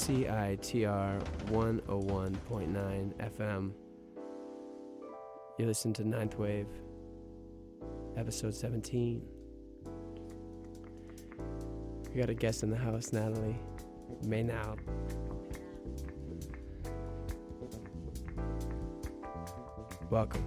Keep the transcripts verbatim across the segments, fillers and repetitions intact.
C I T R one oh one point nine F M. You listen to Ninth Wave, episode seventeen. We got a guest in the house, Natalie Maynard. Welcome.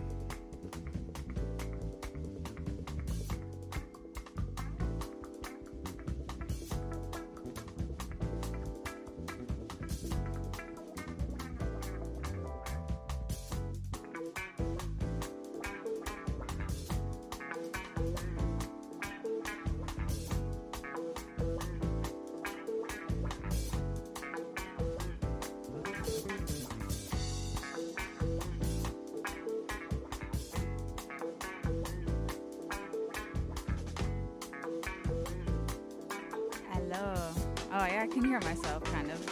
Oh, yeah, I can hear myself, kind of.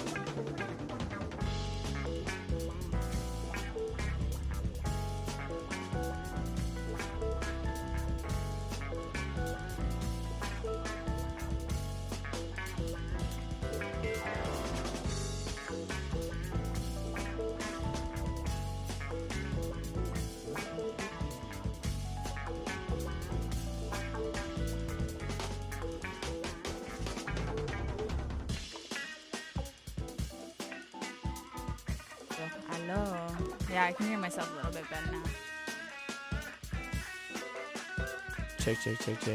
Hello. Yeah, I can hear myself a little bit better now. Check, check, check, check.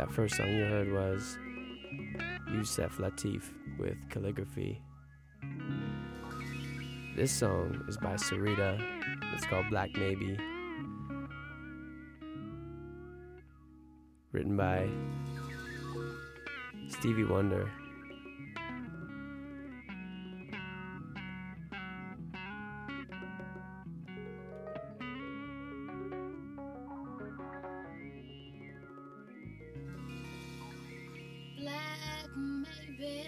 That first song you heard was Yusef Lateef with Calligraphy. This song is by Sarita. It's called Black Maybe. Written by Stevie Wonder. Black maybe,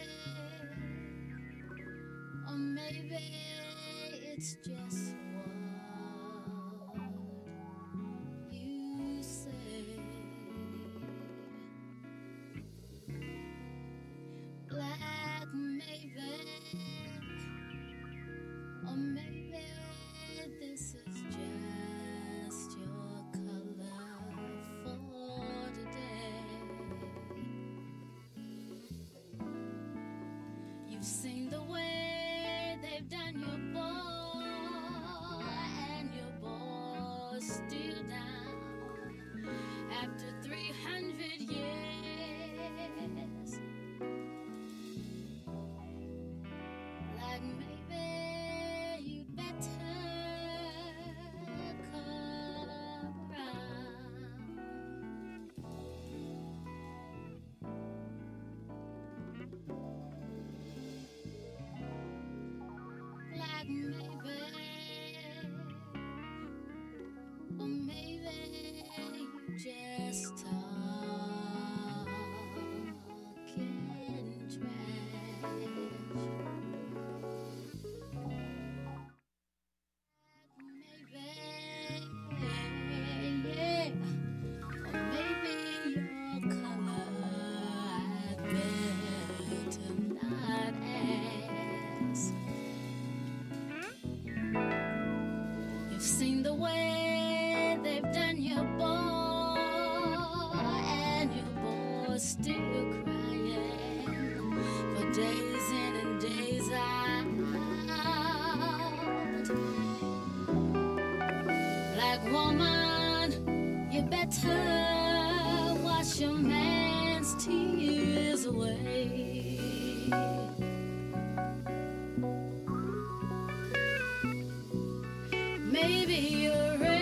or maybe it's just what you say. Black maybe, or maybe this is just your color for today. You've seen the way they've done your boy, and your boy's still down after three hundred years. Like maybe you better come around. Like maybe, or maybe you just talking trash. Maybe, yeah, or maybe your color I'd better not ask. You've seen the way they've done your boy, and your boy's still crying for days in and days out. Like woman, you better wash your man's tears away. Maybe you're red,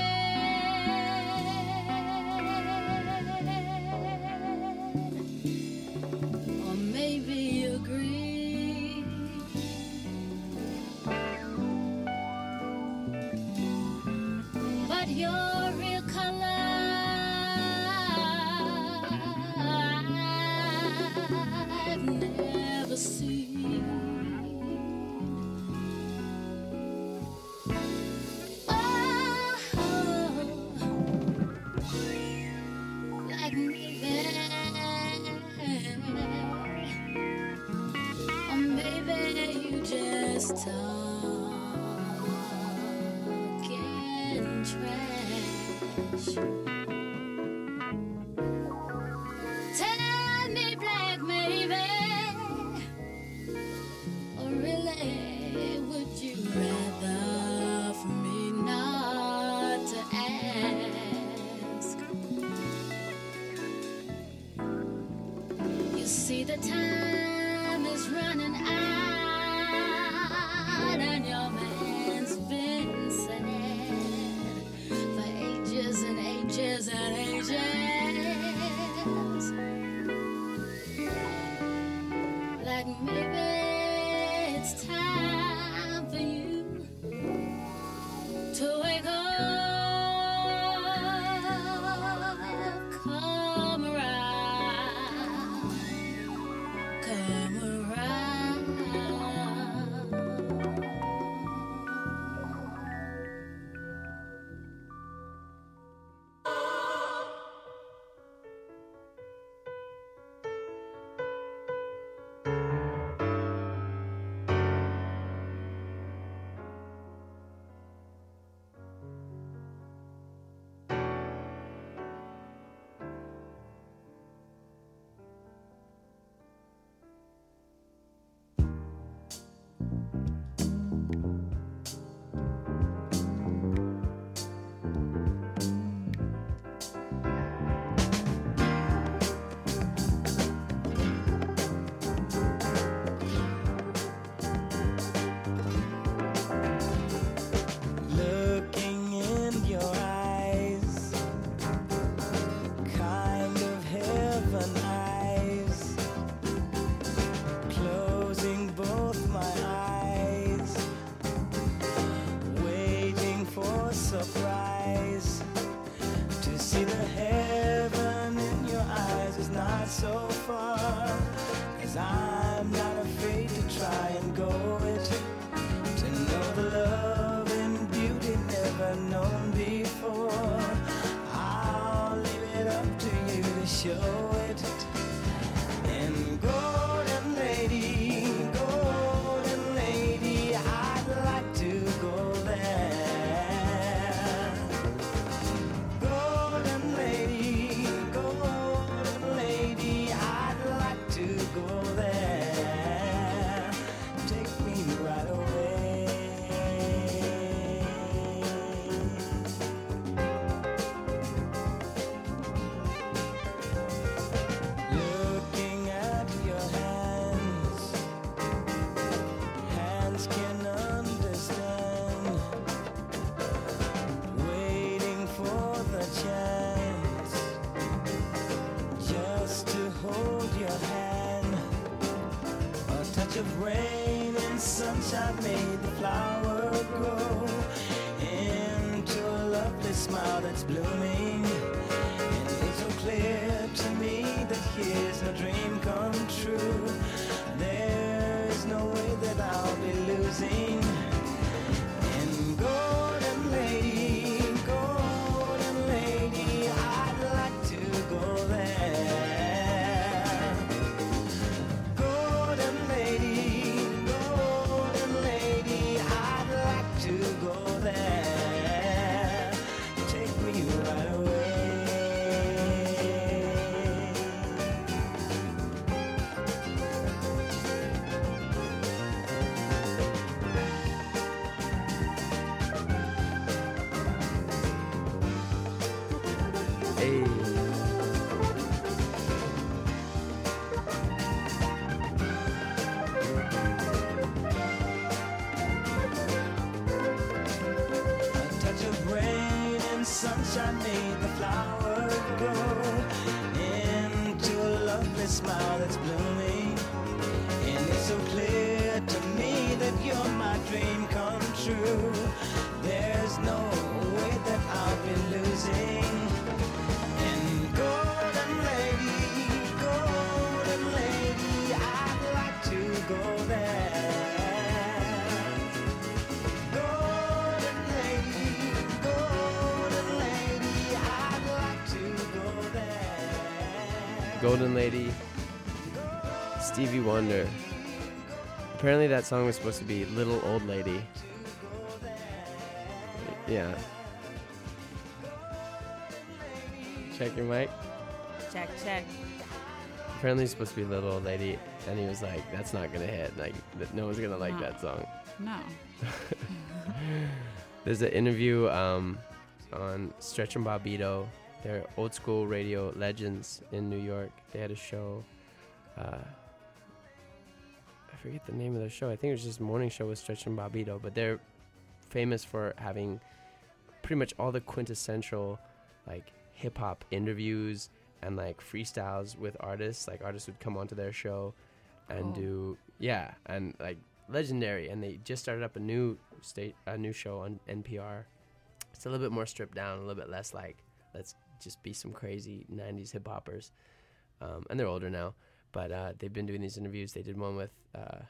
or maybe you're green. But your real color I've never seen. Like maybe, or maybe you just talking trash. Tell me, black maybe, or really would you rather for me not to ask? You see the time is running out, and your man's been sad for ages and ages and ages. Like maybe it's time for you to wake up, come around, come around. of rain and sunshine made the flower grow into a lovely smile that's blooming. And it's so clear to me that here's no dream come true. There's no way that I'll be losing. And golden lady, golden lady, I'd like to go there. Golden lady, golden lady, I'd like to go there. Take me right away. Hey. A touch of rain and sunshine made the flower grow into a lovely smile that's blooming. And it's so clear to me that you're my dream come true. There's no way that I'll be losing. And golden lady, golden lady, I'd like to go there. Golden lady, golden lady, I'd like to go there. Golden Lady, Stevie Wonder. Apparently that song was supposed to be Little Old Lady. Yeah. Check your mic. Check, check. Apparently it's supposed to be Little Old Lady, and he was like, that's not gonna hit. Like, th- no one's gonna like No. that song. No. There's an interview um, on Stretch and Bobbito. They're old school radio legends in New York. They had a show. Uh, I forget the name of the show. I think it was just a morning show with Stretch and Bobbito. But they're famous for having pretty much all the quintessential like hip hop interviews and like freestyles with artists. Like artists would come onto their show and Cool. do yeah, and like legendary. And they just started up a new state a new show on N P R. It's a little bit more stripped down, a little bit less like let's just be some crazy nineties hip hoppers. Um, and they're older now, but uh, they've been doing these interviews. They did one with uh,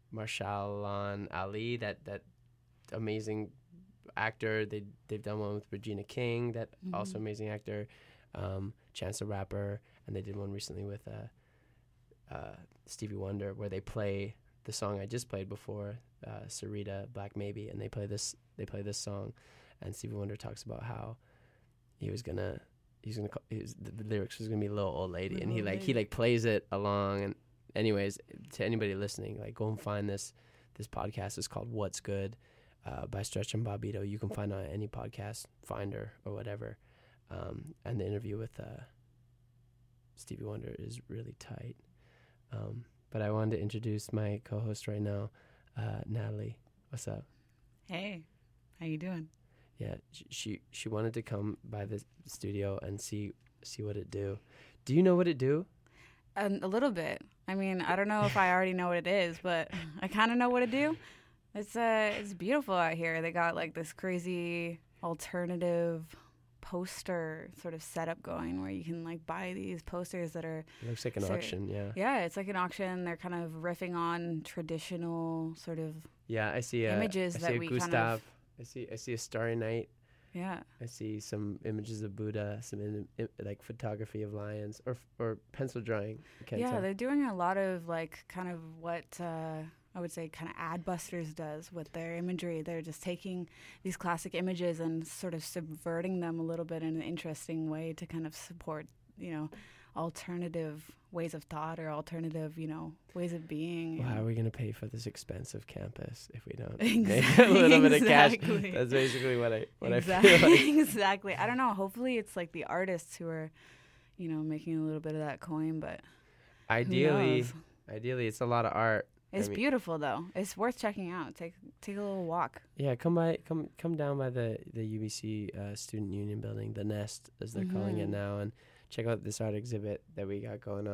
Marshawn Ali, that that amazing actor. They they've done one with Regina King, that Mhm. also amazing actor. Um, Chance the Rapper, and they did one recently with uh, uh, Stevie Wonder, where they play the song I just played before, uh, Sarita, Black Maybe, and they play this they play this song, and Stevie Wonder talks about how he was gonna he's gonna call, he was, the, the lyrics was gonna be Little Old Lady, Little and he Old like he Lady. like plays it along. And anyways, to anybody listening, like go and find this this podcast. It's called What's Good uh, by Stretch and Bobbito. You can find it on any podcast finder or whatever. Um, and the interview with uh, Stevie Wonder is really tight. Um, but I wanted to introduce my co-host right now, uh, Natalie. What's up? Hey, how you doing? Yeah, sh- she she wanted to come by the studio and see see what it do. Do you know what it do? Um, a little bit. I mean, I don't know if I already know what it is, but I kind of know what it do. It's uh, it's beautiful out here. They got like this crazy alternative poster sort of setup going where you can like buy these posters that are It looks like an So- auction. Yeah. yeah, it's like an auction. They're kind of riffing on traditional sort of Yeah, I see a Images I see that a we kind Gustav. of- I see I see a Starry Night. yeah. I see some images of Buddha, some in, in, like photography of lions or f- or pencil drawing. I can't Yeah, tell. they're doing a lot of like kind of what uh, I would say kind of Adbusters does with their imagery. They're just taking these classic images and sort of subverting them a little bit in an interesting way to kind of support, you know, alternative ways of thought or alternative, you know, ways of being. Well, how are and- we going to pay for this expensive campus if we don't Exactly, make a little bit of cash? exactly. That's basically what I what exactly. I feel like. exactly. I don't know. Hopefully, it's like the artists who are, you know, making a little bit of that coin. But who Ideally, knows? ideally, it's a lot of art. It's mean- beautiful though. It's worth checking out. Take take a little walk. Yeah, come by, come come down by the the U B C uh, Student Union building, the Nest as they're calling it Mhm. now, and check out this art exhibit that we got going on.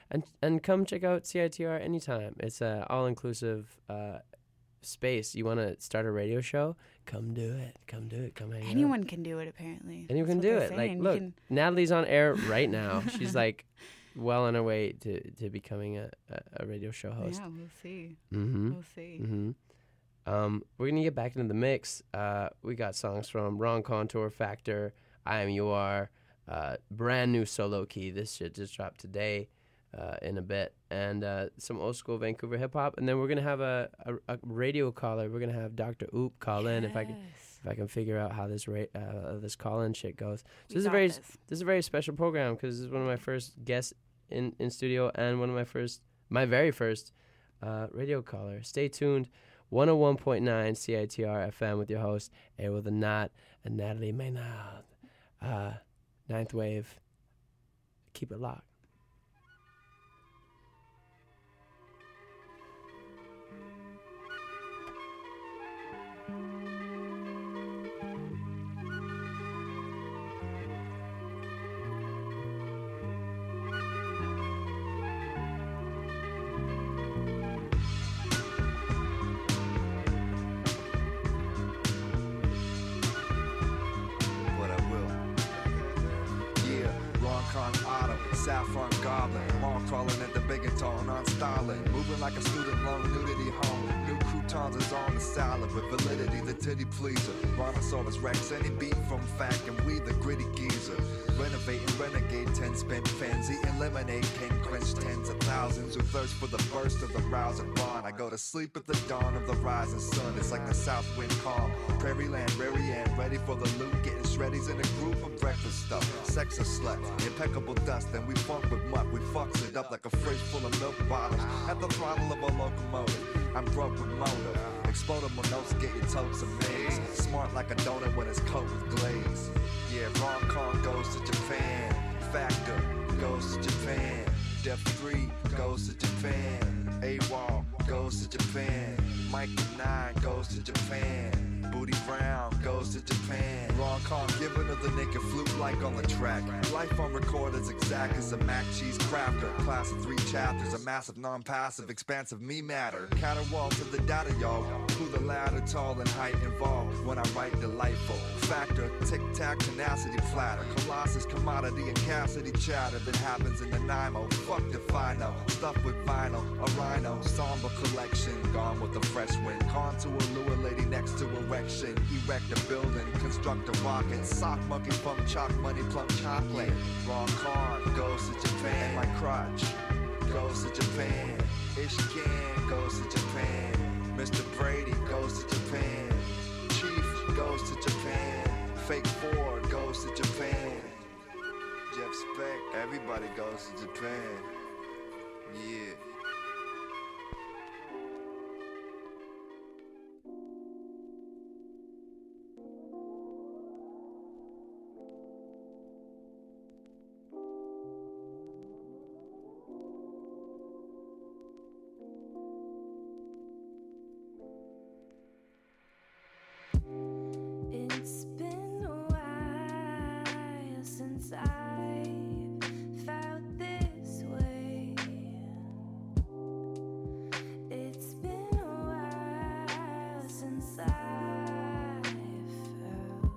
and and come check out C I T R anytime. It's a all inclusive uh, space. You want to start a radio show? Come do it. Come do it. Come hang out. Anyone can do it, apparently. Anyone can That's do what it. they're Like, saying. You look, can- Natalie's on air right now. She's like well on her way to, to becoming a, a, a radio show host. Yeah, we'll see. Mm-hmm. We'll see. Mm-hmm. Um, we're gonna get back into the mix. Uh, we got songs from Wrong Contour, Factor, I Am You Are, uh, brand new Solo Key. This shit just dropped today, uh, in a bit, and uh, some old school Vancouver hip hop. And then we're gonna have a, a, a radio caller. We're gonna have Doctor Oop call in if I can Yes. if I can figure out how this ra- uh, this call in shit goes. So We this is a got very this. this is a very special program because this is one of my first guests in, in studio and one of my first my very first uh, radio caller. Stay tuned. one oh one point nine C I T R F M with your host, Errol the Knot, and Natalie Maynard. Uh, ninth Wave. Keep it locked. What I will. Yeah, Ron Con Auto, Saffron Goblin, mall crawling at the big and tall, non-styling, moving like a student loan, nudity home. New croutons is on the salad with validity, the titty pleaser. Brontosaurus Rex, any beat from fact, and we the gritty geezer. Renovating renegade, ten spin fans, eating lemonade, can quench tens of thousands who thirst for the burst of the rousing bond. I go to sleep at the dawn of the rising sun. It's like the south wind calm. Prairie land, rary and ready for the loot. Getting shreddies in a group of breakfast stuff. Sex or slut, impeccable dust. And we funk with muck. We fucks it up like a fridge full of milk bottles. At the throttle of a locomotive. I'm broke with motive. Explodable notes get your totes amazed. Smart like a donut when it's coated with glaze. Yeah, Ron Kong goes to Japan. Factor goes to Japan. Def three goes to Japan. AWOL goes to Japan. Mike nine goes to Japan. Booty Brown goes to Japan. Ron Kong giving her the naked flute like on the track. Life on record is exact as a mac cheese crafter. Class of three chapters, a massive non-passive, expansive me matter. Caterwall to the data, y'all. Who the ladder, tall and height involved. When I write delightful. Factor, tic-tac, tenacity platter. Colossus, commodity, and Cassidy chatter that happens in the Nimo. Fuck the final. Stuff with vinyl, a rhino. Somber collection, gone with the fresh wind. Contour lure lady next to erection. Erect a building, construct a rocket. Sock monkey pump chalk money plump chocolate. Wrong car goes to Japan. And my crotch goes to Japan. Ishkan goes to Japan. Mister Brady goes to Japan. Chief goes to Japan. Fake Ford goes to Japan. Jeff Speck, everybody goes to Japan. Yeah. It's been a while since I felt this way. It's been a while since I felt.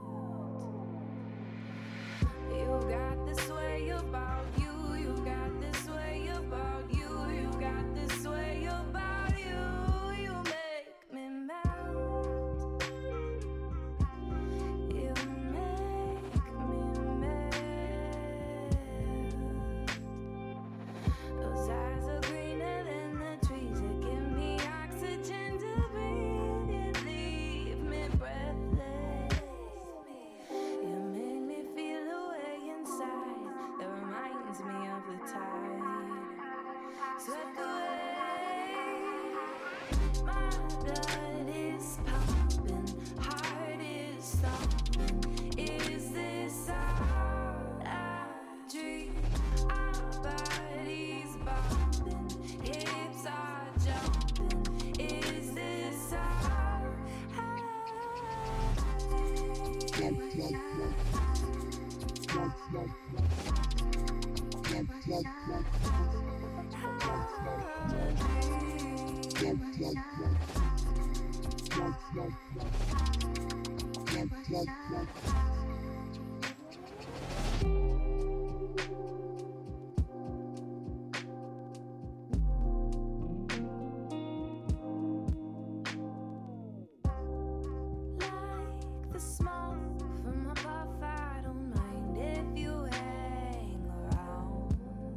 You got this way about you. You got this way about you. You got this way about you. You make me melt. You make me melt. Those eyes are greener than the trees that give me oxygen to breathe. You leave me breathless. You make me feel a way inside that reminds me of the tide. Swept away. My blood is pumping, heart is stomping. Is this all I dream? Our bodies bumping, hips are jumping. Is this all I dream? Like the smoke from a puff, I don't mind if you hang around.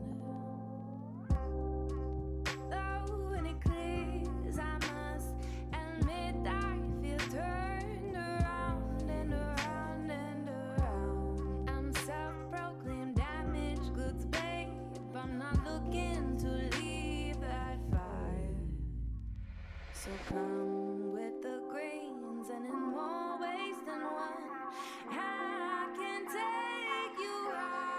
Though when it clears, I must admit I feel turned around and around and around. I'm self-proclaimed damaged goods, babe. I'm not looking to leave that fire. So come with the greens and in more ways than one, I can take you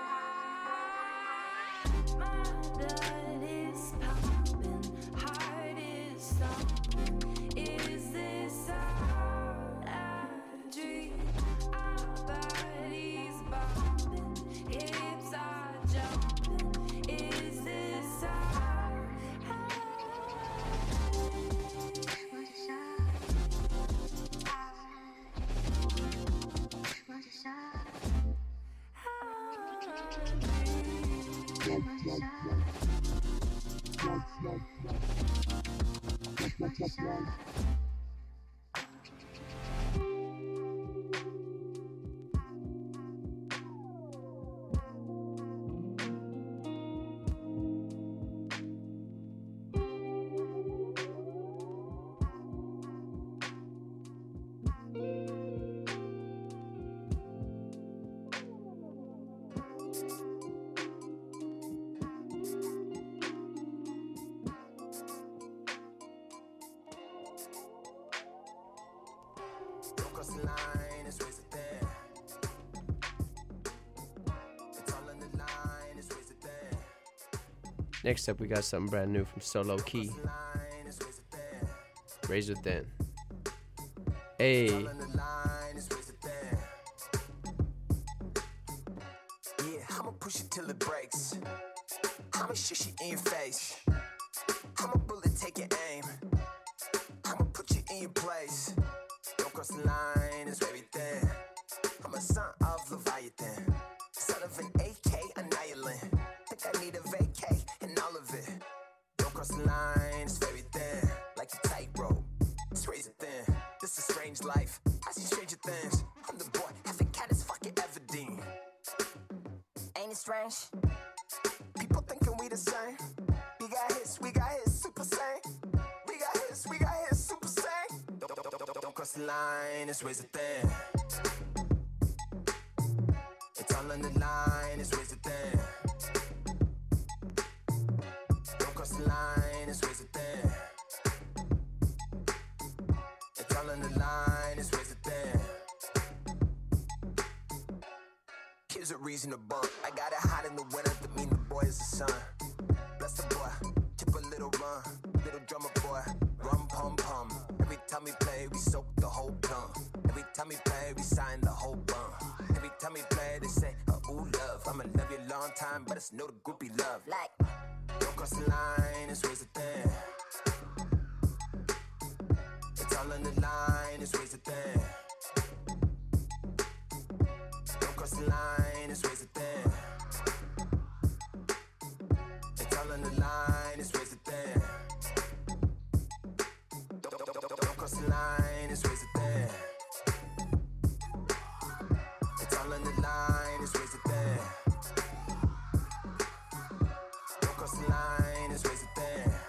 high. My blood is pumping, heart is stomping. Is this all a dream? Our bodies bumping, hips are jumping. Is this all? Don't cross the line, it's razor thin. It's all on the line, it's razor thin. Next up, we got something brand new from Solo Key, Line, it's razor thin. Razor Thin. Hey, On the line, it's razor thin. Yeah, I'ma push it till it breaks. I'ma shush it in your face. I'ma bullet take your aim. I'ma put you in your place. Don't cross the line, it's very thin. I'm a son of Leviathan, son of an A K annihilant. Think I need a vacay and all of it. Don't cross the line, it's very thin. Like a tightrope, it's razor thin. This is strange life, I see stranger things. I'm the boy, half a cat is fucking Everdeen. Ain't it strange? People thinking we the same. We got hits, we got hits, super sane. We got hits, we got hits, super sane. Don't, don't, don't, don't, don't cross the line, it's razor thin. It's all on the line, it's razor thin. Don't cross the line, it's razor thin. It's all on the line, it's razor thin. Here's a reason to bump. I got it hot in the winter, that mean the boy is the sun. Bless the boy, tip a little run. Little drummer boy, rum pum pum. Every time we play, we soak the whole plum. Every time we play, we sign the whole bum. Every time we play, they say, oh, ooh, love. I'ma love you a long time, but it's no the groupie love. Like, don't cross the line, it's razor thin. It's all on the line, it's razor thin. Don't cross the line, it's razor thin. It's all on the line, it's razor thin. Don't, don't, don't, don't, don't cross the line, it's razor thin. It's all on the line, it's razor thin. Don't cross the line, it's razor thin.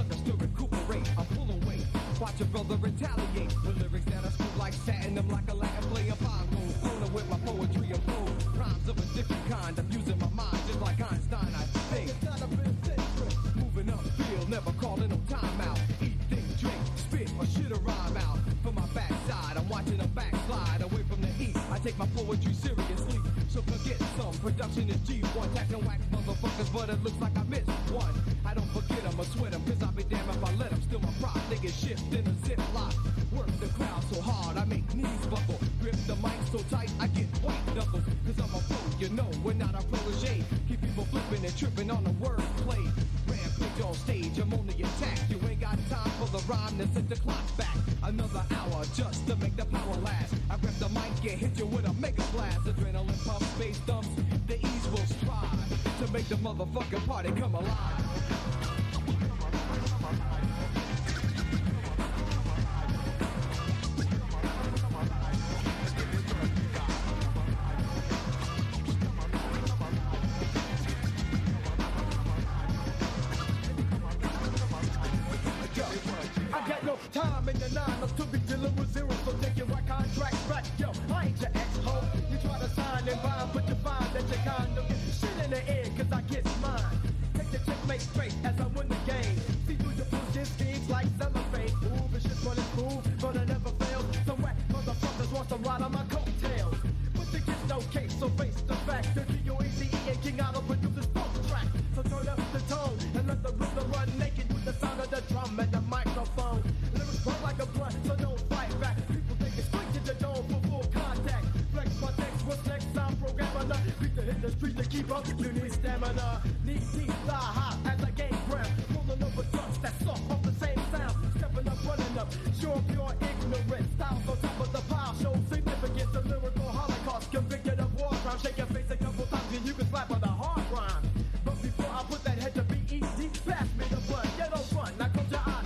sucker still recuperate. I pull away, watch a brother retaliate. The lyrics that I screw like satin, I'm like a Latin player Pongo. Floating with my poetry and prose. Rhymes of a different kind, I'm using my mind just like Einstein, I think. Moving up field, never calling no timeout. Eat, think, drink, spit, or shit a rhyme out. From my backside, I'm watching a backslide away from the heat. I take my poetry seriously, so forget some. Production is G one, tapping wax motherfuckers, but it looks like I missed one. I don't forget them or sweat them, cause I'll be damned if I let them. Still my prop, niggas shift in a zip lock. Work the crowd so hard, I make knees buckle. Grip the mic so tight, I get white knuckles. Cause I'm a pro, you know, we're not a protege. Keep people flipping and tripping on the wordplay. Rampage on stage, I'm on the attack. You ain't got time for the rhyme, then set the clock back. Another hour just to make the power last. I grab the mic and hit you with a mega blast. Adrenaline pump, bass thumps, the ease will strive to make the motherfucking party come alive. Time in the nine, I'm to be dealing with zero, so take your right contracts back. Yo, I ain't your ex-ho. You try to sign and bind, but you find that you kind of get shit in the air, cause I get mine. Take the checkmate straight as I win the game. See through your bullshit schemes like cellophane. Move and shit running smooth, but I never fail. Some whack motherfuckers want to ride on my coattails. But you get no case, so face the fact. The G O E C E and King Otto produces funk track. So turn up the tone and let the rhythm run naked with the sound of the drum and the microphone. Run like a blunt, so don't fight back. People think it's quick to the dome for full contact. Flex my text, what's next? I'm programmer. Beat to hit the street to keep up. You need stamina. Need deep, fly high as I gain ground. Rolling over ducks that's soft off the same sound. Stepping up, running up. Sure, pure ignorance. Styles on top of the pile show significance. The lyrical holocaust. Convicted of war crime. Shake your face a couple times and you can slap on the hard rhyme. But before I put that head to B E D, pass me the blunt. Get on front. Now come to eyes.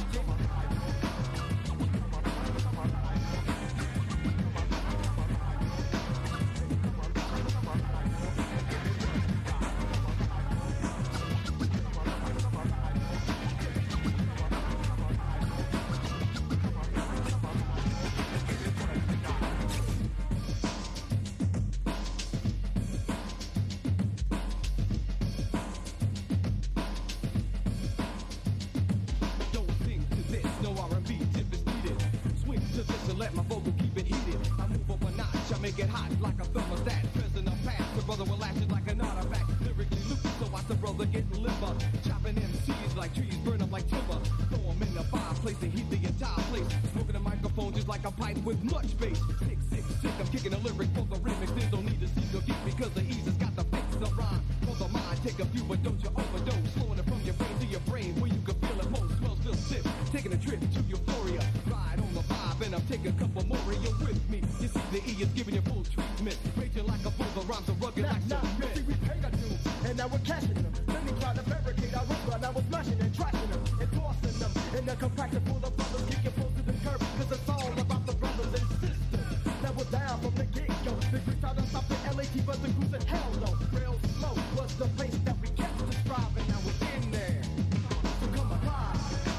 Get hot like a thermostat. Present or past, the brother will lash it like an artifact. Lyrically loose, so watch the brother get liver. Chopping M Cs like trees, burn up like timber. Throw them in the fireplace and heat the entire place. Smoking a microphone just like a pipe with much bass. Sick, sick, sick, I'm kicking a lyric for the remix. There's no need to seek or geek because the ease has got the fix the rhyme. For the mind, take a few, but don't you overdose. Slowing it from your brain to your brain where you can feel it most. Smells still sip, taking a trip to euphoria. Ride on the vibe and I'm taking a couple more and you're with me. You see the E is giving you full treatment. Raging like a bull, the rhymes are rugged like nah, cement. See, we paid our dues, and now we're cashing them. Then we tried to barricade our road, but I was smashing and trashing them and tossing them. In a compactor full of brothers, kicking close to the curb, cause it's all about the brothers and sisters. Now we're down from the get-go. The group tried to stop the L A T, but the crew said hell no. Real slow was the pace that we kept describing. Now we're in there. So come alive.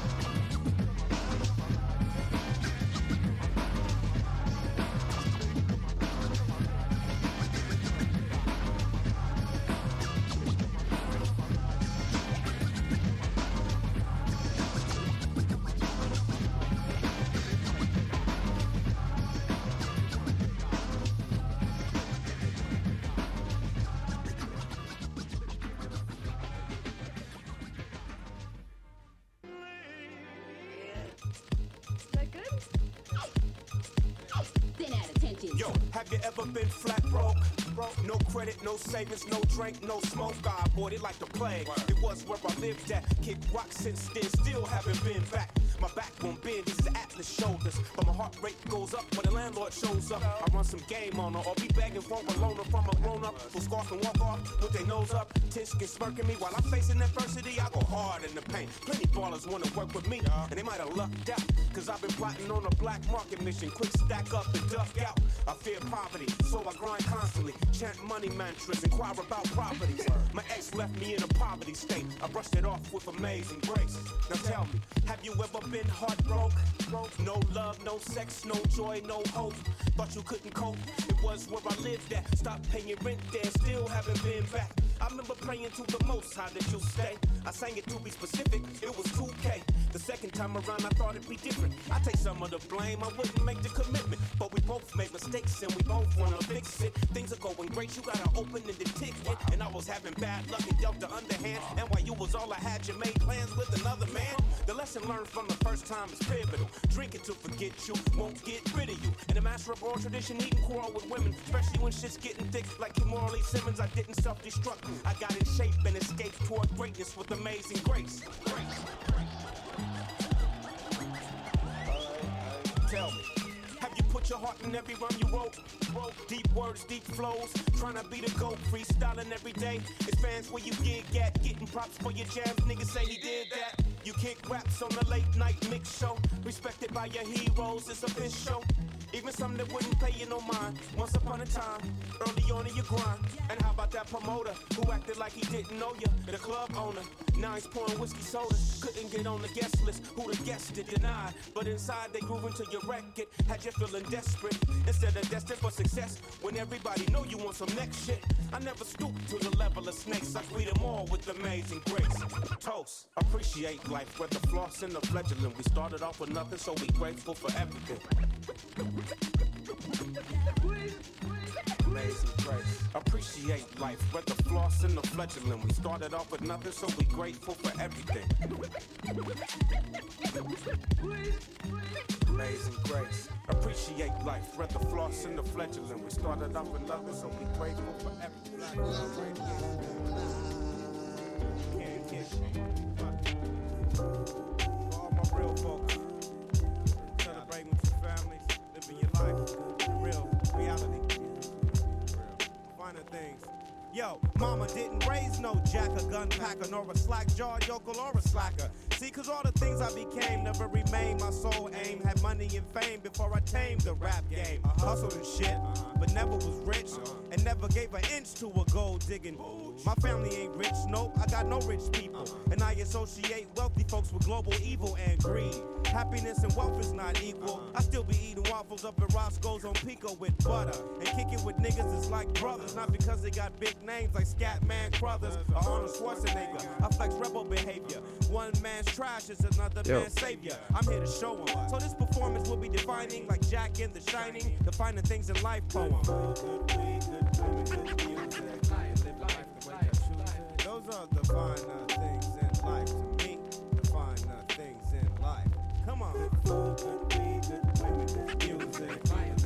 Yo, have you ever been flat broke? No credit, no savings, no drink, no smoke. I avoided like the plague. It was where I lived at. Kick rock since then, still haven't been back. My back won't bend, these are Atlas shoulders. But my heart rate goes up when the landlord shows up. I run some game on her, or be begging for a loaner from a grown up who scarf and walk off with their nose up. Tishkin smirking me while I'm facing adversity. I go hard in the paint. Plenty ballers wanna work with me, and they might have lucked out. cause I've been plotting on a black market mission. Quick stack up and duck out. I fear poverty, so I grind constantly. Chant money mantras, inquire about properties. My ex left me in a poverty state. I brushed it off with amazing grace. Now tell me, have you ever been heartbroken? No love, no sex, no joy, no hope. Thought you couldn't cope. It was where I lived at. Stopped paying rent there, still haven't been back. I remember praying to the Most High that you'll stay. I sang it to be specific, it was two K. The second time around I thought it'd be different. I take some of the blame, I wouldn't make the commitment. But we both made mistakes and we both wanna fix it. Things are going great, you got an open-ended ticket. And I was having bad luck and dealt the underhand. And while you was all I had, you made plans with another man. The lesson learned from the first time is pivotal. Drinking to forget you won't get rid of you. And the master of oral tradition, he can quarrel with women. Especially when shit's getting thick like Kimora Lee Simmons. I didn't self-destruct. I got in shape and escaped toward greatness with amazing grace. Tell me, have you put your heart in every rhyme you wrote? wrote? Deep words, deep flows, trying to be the GOAT, freestyling every day. It's fans where you gig at, getting props for your jams. Niggas say he did that. You kick raps on the late night mix show, respected by your heroes. It's a fish show. Even some that wouldn't pay you no mind. Once upon a time, early on in your grind. And how about that promoter who acted like he didn't know you? The club owner, now he's pouring whiskey soda. Couldn't get on the guest list, who the guest did denied. But inside they grew into your record, had you feeling desperate. Instead of destined for success, when everybody know you want some next shit. I never stooped to the level of snakes, I greet them all with amazing grace. Toast, appreciate life, whether floss and the fledgling. We started off with nothing, so we grateful for everything. Amazing grace. Appreciate life, whether floss and the fledgling. We started off with nothing, so we grateful for everything. Amazing grace. Appreciate life, whether floss and the fledgling. We started off with nothing, so we grateful for everything. Can't get all my real folks. Celebrating with your families, living your life, real reality, finer things. Yo, mama didn't raise no jack, a gun packer, nor a slack jaw yokel or a slacker. See, cause all the things I became never remained. My sole aim had money and fame before I tamed the rap game. I hustled and shit, but never was rich, and never gave an inch to a gold digging. My family ain't rich, nope, I got no rich people. And I associate wealthy folks with global evil and greed. Happiness and wealth is not equal. I still be eating waffles up at Roscoe's on Pico with butter. And kicking with niggas is like brothers, not because they got big names like Scatman Crothers or Arnold Schwarzenegger. I flex rebel behavior. One man's trash is another Yo. man's savior. I'm here to show them. So this performance will be defining like Jack in The Shining, defining things in life poem. Those are the finer things in life to me. The finer things in life. Come on. Good food, good weed, good women, good music.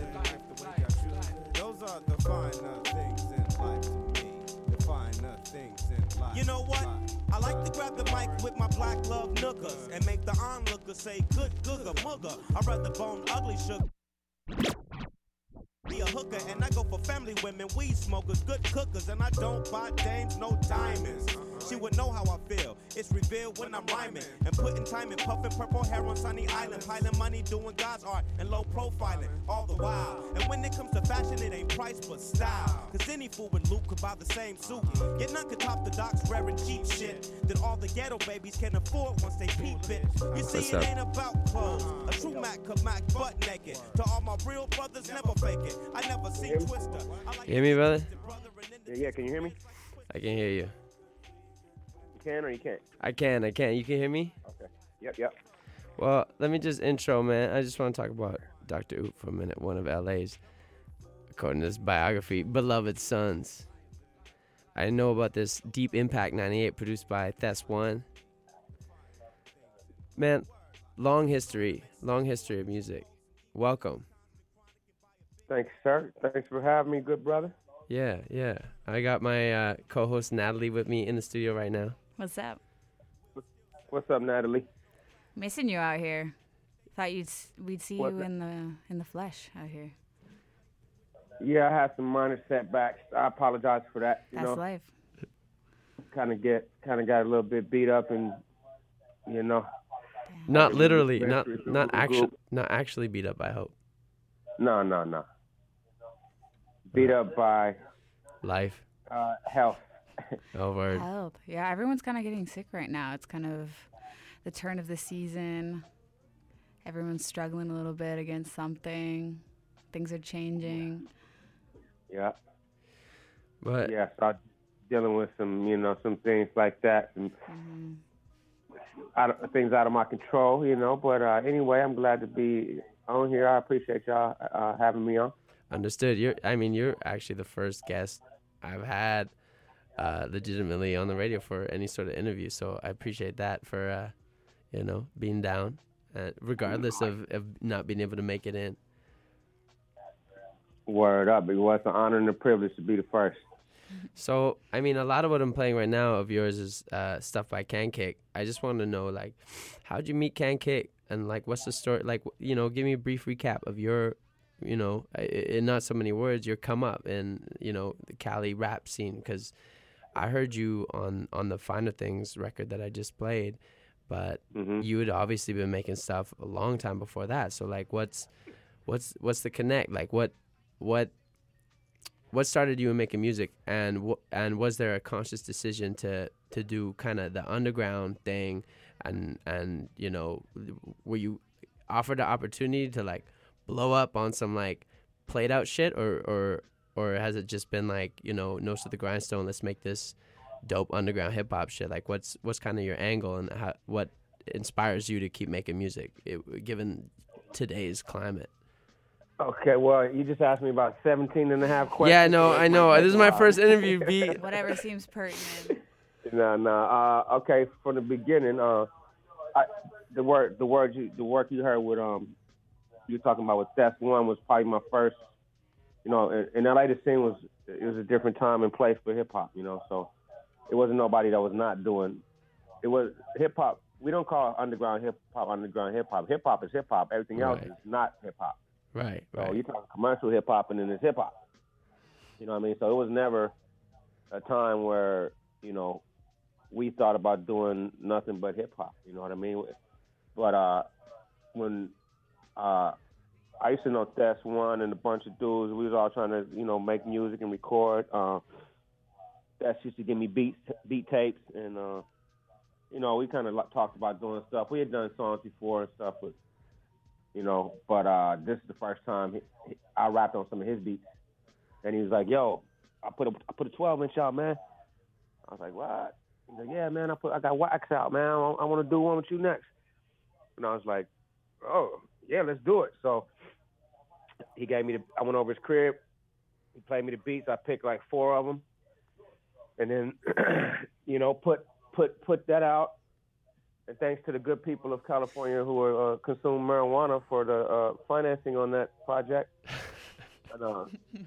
Those are the finer things in life to me. The finer things in life. You know what? I like to grab the mic with my black love nookers and make the onlooker say good googa mugga. I'd rather bone ugly sugar. Be a hooker and I go for family women, weed smokers, good cookers, and I don't buy dames, no diamonds. She would know how I feel. It's revealed when I'm rhyming and putting time in puffing purple hair on Sunny Island, piling money, doing God's art and low profiling all the while. And when it comes to fashion, it ain't price but style. Cause any fool with Luke could buy the same suit. Yet none could top the docs wearing cheap shit that all the ghetto babies can afford once they peep it. You see, What's it up? ain't about clothes. A true Mac could Mac butt naked. To all my real brothers, never fake it. I never see Twister. I like You hear me, brother? Yeah, yeah, can you hear me? I can hear you. You can or you can't? I can, I can. You can hear me? Okay. Yep, yep. Well, let me just intro, man. I just want to talk about Doctor Oop for a minute, one of L A's, according to this biography, beloved sons. I know about this Deep Impact ninety-eight produced by Thes One. Man, long history, long history of music. Welcome. Thanks, sir. Thanks for having me, good brother. Yeah, yeah. I got my uh, co-host Natalie with me in the studio right now. What's up? What's up, Natalie? Missing you out here. Thought you'd s- we'd see What's you that? in the in the flesh out here. Yeah, I had some minor setbacks. I apologize for that. You That's know, life. kind of get, kind of got a little bit beat up, and you know, Not literally, Best not friends of not the actually, group. not actually beat up by Hope. No, no, no. Beat up by Life. uh, health. Oh, word. Help. Yeah, everyone's kind of getting sick right now. It's kind of the turn of the season. Everyone's struggling a little bit against something. Things are changing. Yeah. But Yeah, start dealing with some, you know, some things like that, and Mhm. out of, things out of my control, you know. But uh, anyway, I'm glad to be on here. I appreciate y'all uh, having me on. understood. You're. I mean, you're actually the first guest I've had uh, legitimately on the radio for any sort of interview. So I appreciate that for, uh, you know, being down, uh, regardless of, of not being able to make it in. Word up. It was an honor and a privilege to be the first. So, I mean, a lot of what I'm playing right now of yours is uh, stuff by Can Kick. I just want to know, like, how'd you meet Can Kick? And, like, what's the story? Like, you know, give me a brief recap of your, you know, i- in not so many words, your come up in, you know, the Cali rap scene. Because I heard you on, on the Finer Things record that I just played, but Mm-hmm. you had obviously been making stuff a long time before that. So, like, what's what's what's the connect? Like, what what what started you in making music, and w- and was there a conscious decision to to do kind of the underground thing, and and you know, were you offered the opportunity to like blow up on some like played out shit, or or or has it just been like, you know, nose to the grindstone, let's make this dope underground hip hop shit? Like, what's what's kind of your angle, and how, what inspires you to keep making music, it, given today's climate? Okay, well, you just asked me about seventeen and a half questions. Yeah, no, I know. This is my first interview, B. Whatever seems pertinent. No, no. Uh, okay, from the beginning, uh, I, the word, the word, you, the work you heard with um, you were talking about with Test One was probably my first. You know, in, in L A, the scene was it was a different time and place for hip hop. You know, so it wasn't nobody that was not doing. It was hip hop. We don't call underground hip hop underground hip hop. Hip hop is hip hop. Everything else Right. is not hip hop. Right, So right. you're talking commercial hip hop, and then there's hip hop. You know what I mean? So it was never a time where, you know, we thought about doing nothing but hip hop. You know what I mean? But uh, when uh, I used to know Test One and a bunch of dudes, we was all trying to, you know, make music and record. Uh, Test used to give me beats, beat tapes, and uh, you know, we kind of talked about doing stuff. We had done songs before and stuff, but you know, but uh, this is the first time he, he, I rapped on some of his beats, and he was like, "Yo, I put a I put a twelve inch out, man." I was like, "What?" He's like, "Yeah, man, I put I got wax out, man. I, I want to do one with you next." And I was like, "Oh, yeah, let's do it." So he gave me the. I went over his crib. He played me the beats. I picked like four of them, and then you know put put put that out. And thanks to the good people of California who are uh, consuming marijuana for the uh, financing on that project. And, uh,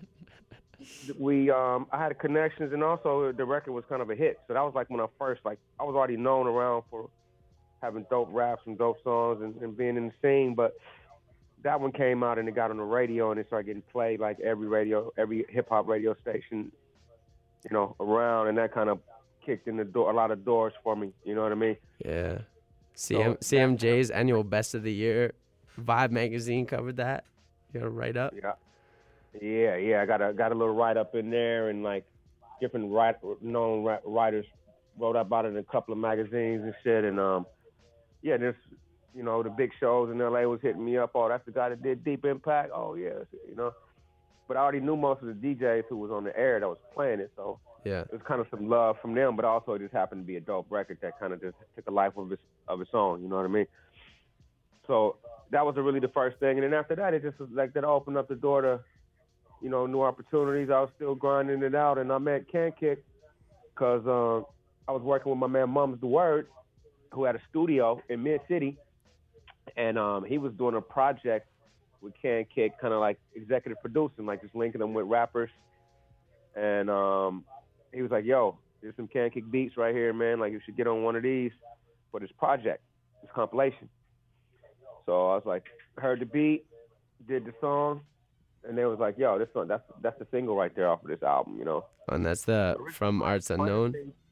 we, um, I had connections, and also the record was kind of a hit. So that was like when I first, like, I was already known around for having dope raps and dope songs and, and being in the scene. But that one came out and it got on the radio and it started getting played like every radio, every hip hop radio station, you know, around, and that kind of kicked in the door, a lot of doors for me. You know what I mean? Yeah. C M, C M J's annual Best of the Year, Vibe magazine covered that. You know, write up. Yeah, yeah, yeah. I got a got a little write up in there, and like different write, known ra- writers wrote up about it in a couple of magazines and shit. And um, yeah, this, you know, the big shows in L A was hitting me up. Oh, that's the guy that did Deep Impact. Oh yeah, you know. But I already knew most of the D Js who was on the air that was playing it, so Yeah. it was kind of some love from them. But also, it just happened to be a dope record that kind of just took a life of its of its own. You know what I mean? So that was really the first thing, and then after that, it just was like that opened up the door to, you know, new opportunities. I was still grinding it out, and I met Can Kick because uh, I was working with my man Mums the Word, who had a studio in Mid City, and um, he was doing a project with Can Kick, kind of like executive producing, like just linking them with rappers. And um, he was like, "Yo, there's some Can Kick beats right here, man. Like, you should get on one of these for this project, this compilation." So I was like, heard the beat, did the song, and they was like, "Yo, this one, that's that's the single right there off of this album," you know. And that's the From Arts Unknown.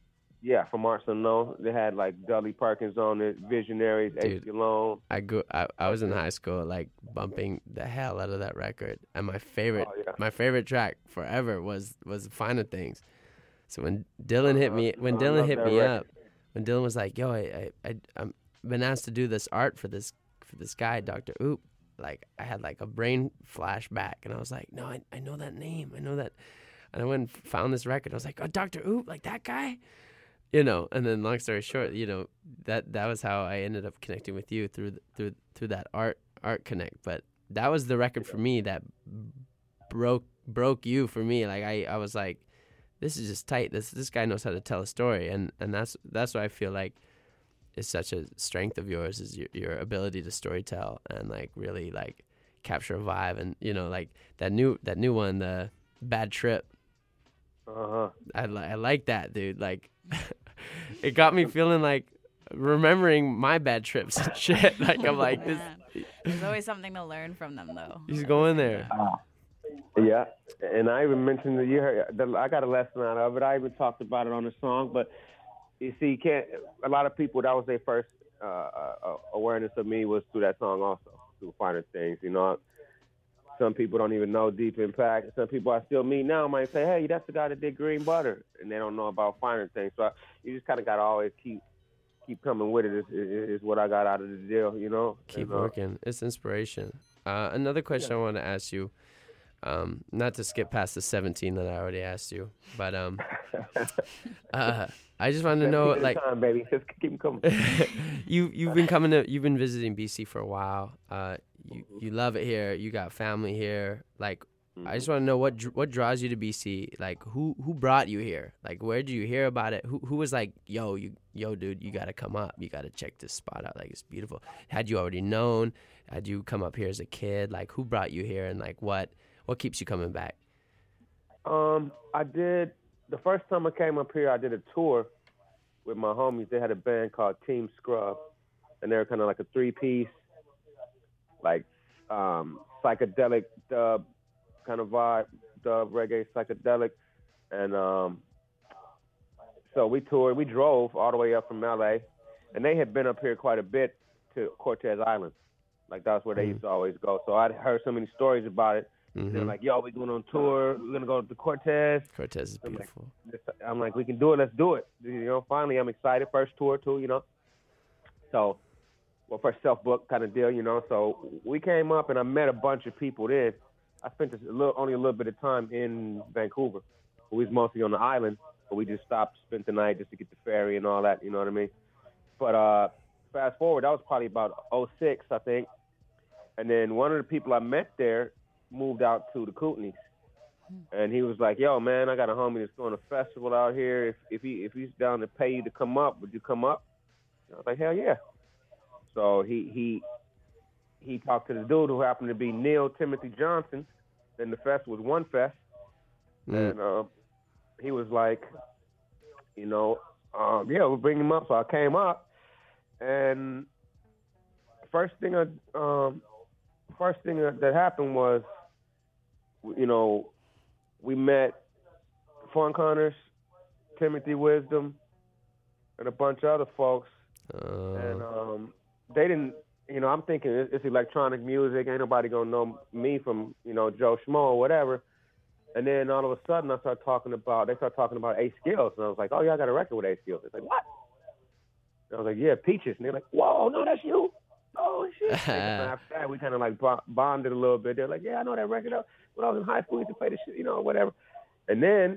Yeah, from Arts Unknown. They had like Dudley Perkins on it, Visionaries, Ace Dude. Alone. I go. I, I was in high school, like bumping the hell out of that record, and my favorite, Oh, yeah. my favorite track forever was was Finer Things. So when Dylan hit me, when I Dylan love hit that me record. up, when Dylan was like, "Yo, I, I, I I'm been asked to do this art for this for this guy, Doctor Oop," like I had like a brain flashback, and I was like, "No, I, I know that name, I know that," and I went and found this record. I was like, "Oh, Doctor Oop, like that guy." You know, and then long story short, you know, that that was how I ended up connecting with you through the, through through that art art connect. But that was the record for me that broke broke you for me. Like I, I was like, this is just tight. This this guy knows how to tell a story, and and that's that's what I feel like is such a strength of yours is your your ability to storytell and like really like capture a vibe. And you know, like that new that new one, the Bad Trip. Uh huh. I li- I like that, dude. Like. It got me feeling like remembering my bad trips and shit. Like I'm like this. Yeah. There's always something to learn from them, though. He's going there. Yeah, and I even mentioned that you heard. The, I got a lesson out of it. I even talked about it on the song. But you see, you can't. A lot of people, that was their first uh, uh, awareness of me was through that song, also through Finer Things. You know, some people don't even know Deep Impact. Some people I still meet now might say, "Hey, that's the guy that did Green Butter," and they don't know about Finer Things. So you just kind of got to always keep keep coming with it. Is, is, is what I got out of the deal. You know, Keep and, uh, working. It's inspiration. Uh, another question I want to ask you, um, not to skip past the seventeen that I already asked you, but um, uh, I just wanted to know, seventeen at a like, time, baby, just keep 'em coming. you you've been coming to, you've been visiting B C for a while. Uh, you you love it here. You got family here. Like, I just want to know what dr- what draws you to B C. Like, who who brought you here? Like, where did you hear about it? Who who was like, yo, you yo, dude, you gotta come up. You gotta check this spot out. Like, it's beautiful. Had you already known? Had you come up here as a kid? Like, who brought you here? And like, what what keeps you coming back? Um, I did the first time I came up here. I did a tour with my homies. They had a band called Team Scrub, and they were kind of like a three-piece, like um, psychedelic dub kind of vibe, dub reggae psychedelic, and um, so we toured. We drove all the way up from L A, and they had been up here quite a bit to Cortez Island. Like that's where they used to always go. So I'd heard so many stories about it. Mm-hmm. They're like, "Yo, we going on tour. We're gonna go to Cortez." Cortez is I'm like, beautiful. I'm like, we can do it. Let's do it. You know, finally, I'm excited. First tour too, you know. So, well, first self-book kind of deal, you know. So we came up, and I met a bunch of people then. I spent a little, only a little bit of time in Vancouver. We was mostly on the island, but we just stopped, spent the night just to get the ferry and all that. You know what I mean? But uh, fast forward, that was probably about oh six, I think. And then one of the people I met there moved out to the Kootenays. And he was like, "Yo, man, I got a homie that's doing a festival out here. If if he if he's down to pay you to come up, would you come up?" I was like, "Hell yeah!" So he he he talked to the dude who happened to be Neil Timothy Johnson. Then the fest was One Fest, Mm. and uh, he was like, you know, um, yeah, we'll bring him up. So I came up, and first thing I um, first thing that happened was, you know, we met Funk Hunters, Timothy Wisdom, and a bunch of other folks. Uh, And um, they didn't, you know, I'm thinking it's, it's electronic music. Ain't nobody going to know me from, you know, Joe Schmo or whatever. And then all of a sudden I start talking about, they start talking about Ace Skills. And I was like, "Oh, yeah, I got a record with Ace Skills." It's like, "What?" And I was like, "Yeah, Peaches." And they're like, "Whoa, no, that's you." Oh, shit. And after that, we kind of like bo- bonded a little bit. They're like, "Yeah, I know that record. When I was in high school, we used to play this shit, you know, whatever." And then,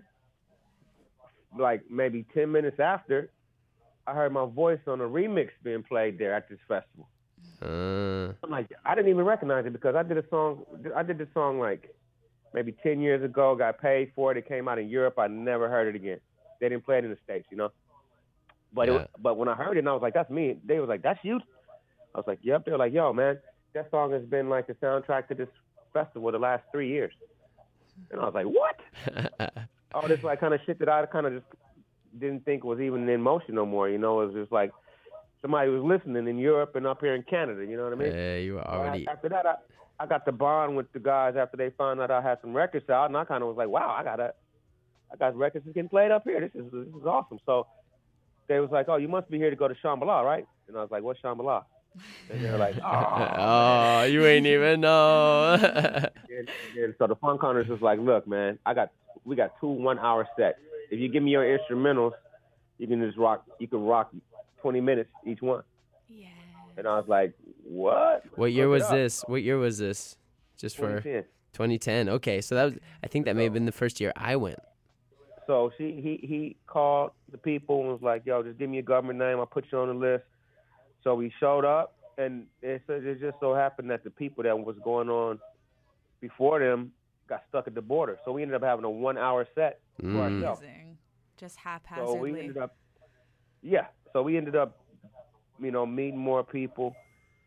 like maybe ten minutes after, I heard my voice on a remix being played there at this festival. uh, I'm like, I didn't even recognize it because I did a song. I did this song like maybe ten years ago. Got paid for it. It came out in Europe. I never heard it again. They didn't play it in the States, you know. But Yeah. it, but when I heard it, and I was like, "That's me." They was like, "That's you." I was like, "Yep." They were like, "Yo, man, that song has been like the soundtrack to this festival the last three years." And I was like, "What?" All this like kind of shit that I kind of just didn't think was even in motion no more. You know, it was just like somebody was listening in Europe and up here in Canada. You know what I mean? yeah, you were So already. after that, I, I got the bond with the guys after they found out I had some records out, and I kind of was like, "Wow, I got a, I got records that's getting played up here. This is this is awesome." So they was like, oh, you must be here to go to Shambhala, right? And I was like, what's Shambhala? And they were like, oh, oh, you ain't even know. and, and so the Funk Hunters was like, look, man, I got we got two one-hour sets. If you give me your instrumentals, you can just rock. You can rock twenty minutes each one. Yeah. And I was like, what? What year Look it was up. this? What year was this? Just for twenty ten. twenty ten. Okay, so that was. I think that may have been the first year I went. So she he he called the people and was like, yo, just give me your government name. I'll put you on the list. So we showed up, and it, it just so happened that the people that was going on before them got stuck at the border. So we ended up having a one-hour set for Mm. ourselves. Amazing. Just So haphazardly. we ended up, yeah. So we ended up, you know, meeting more people,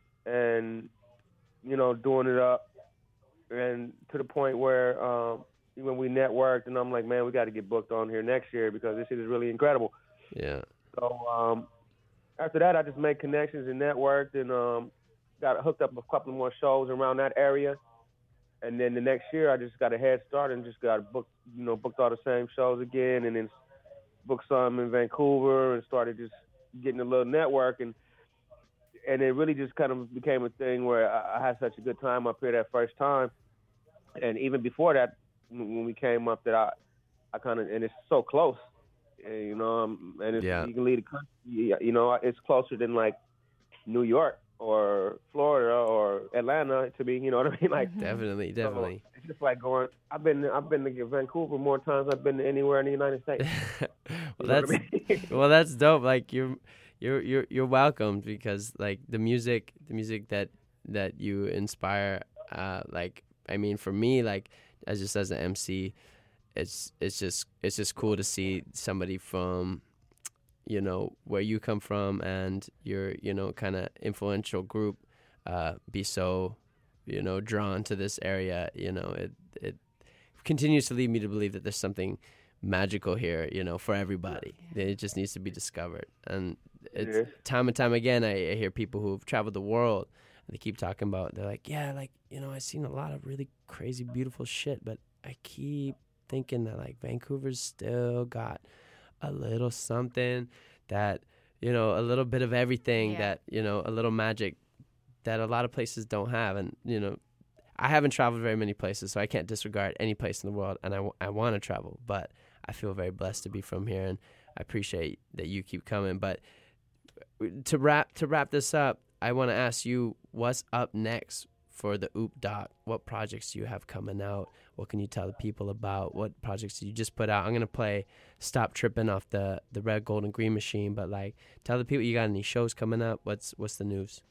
and you know, doing it up, and to the point where um, when we networked, and I'm like, man, we got to get booked on here next year because this shit is really incredible. Yeah. So um, after that, I just made connections and networked, and um, got hooked up with a couple more shows around that area. And then the next year, I just got a head start and just got booked, you know, booked all the same shows again, and then booked some in Vancouver and started just getting a little network, and and it really just kind of became a thing where I, I had such a good time up here that first time, and even before that, when we came up, that I I kind of, and it's so close, and, you know, um, and it's, Yeah. you can lead a country, you know, it's closer than like New York or Florida or Atlanta to me, you know what I mean? Like, Definitely, definitely. so it's just like going. I've been I've been to Vancouver more times than I've been to anywhere in the United States. well, You know what that's I mean? well, that's dope. Like you're, you're, you're, you're welcomed because like the music, the music that that you inspire. Uh, like I mean, for me, like as just as an M C, it's it's just it's just cool to see somebody from, you know, where you come from and your, you know, kind of influential group uh, be so, you know, drawn to this area. You know, it it continues to lead me to believe that there's something magical here, you know, for everybody. It just needs to be discovered. And it's Yes. time and time again, I, I hear people who've traveled the world and they keep talking about, they're like, yeah, like, you know, I've seen a lot of really crazy, beautiful shit, but I keep thinking that like Vancouver's still got a little something that, you know, a little bit of everything Yeah. that, you know, a little magic that a lot of places don't have. And, you know, I haven't traveled very many places, so I can't disregard any place in the world, and I, w- I want to travel, but I feel very blessed to be from here, and I appreciate that you keep coming. But to wrap to wrap this up, I want to ask you, what's up next for the Oop Doc? What projects do you have coming out? What can you tell the people about? What projects did you just put out? I'm going to play Stop Tripping off the, the Red, Gold, and Green Machine, but, like, tell the people, you got any shows coming up? What's what's the news?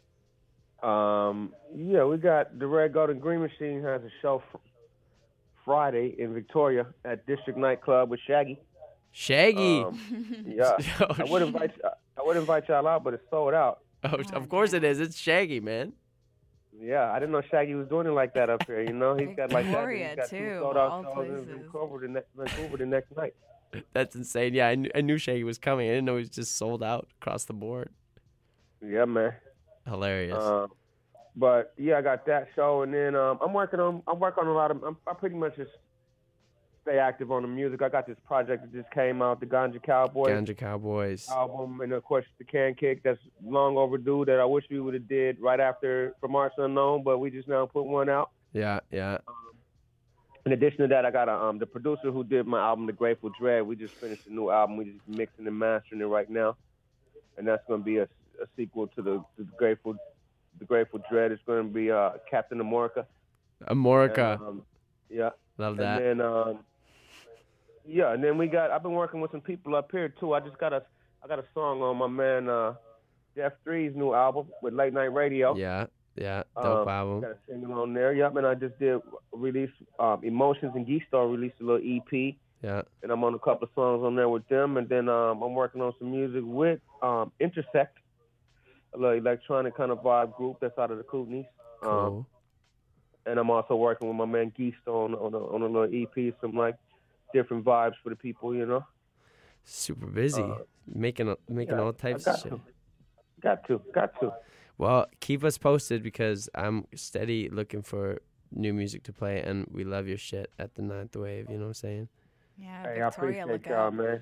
Um, yeah, we got the Red, Gold, and Green Machine has a show fr- Friday in Victoria at District Nightclub with Shaggy. Shaggy. Um, yeah, Oh, I would invite I would invite y'all out, but it's sold out. Oh, of course it is. It's Shaggy, man. Yeah, I didn't know Shaggy was doing it like that up here. You know, he's got like that. Victoria, He's got too, two sold of out all shows in places. Vancouver the, next, Vancouver the next night. That's insane. Yeah, I knew, I knew Shaggy was coming. I didn't know he was just sold out across the board. Yeah, man. Hilarious. Um, but yeah, I got that show, and then um, I'm working on I'm working on a lot of. I'm, I pretty much just stay active on the music. I got this project that just came out, the Ganja Cowboys Ganja Cowboys. album, and of course the Can Kick. That's long overdue. That I wish we would have did right after From Arts Unknown, but we just now put one out. Yeah, yeah. In addition to that, I got a, um, the producer who did my album, The Grateful Dread. We just finished a new album. We just mixing and mastering it right now, and that's going to be a, a sequel to the, to the Grateful, the Grateful Dread. It's going to be uh, Captain Amorica. Amorica. And, um, yeah. Love that. And then, um, yeah, and then we got. I've been working with some people up here too. I just got a, I got a song on my man uh, Jeff three's new album with Late Night Radio. Yeah, yeah. Dope Um, album. Got a single on there. Yep, and I just did release um, Emotions and Geek Star released a little E P. Yeah. And I'm on a couple of songs on there with them. And then um, I'm working on some music with um, Intersect, a little electronic kind of vibe group that's out of the Kootenays. Um, Cool. and I'm also working with my man Geek Star on, on, a, on a little E P, some like different vibes for the people, you know. Super busy. Uh, making making yeah, all types I of got shit. to. Got to, got to. Well, keep us posted because I'm steady looking for new music to play, and we love your shit at the Ninth Wave. You know what I'm saying? Yeah, Hey, I Victoria, appreciate look y'all, out. man.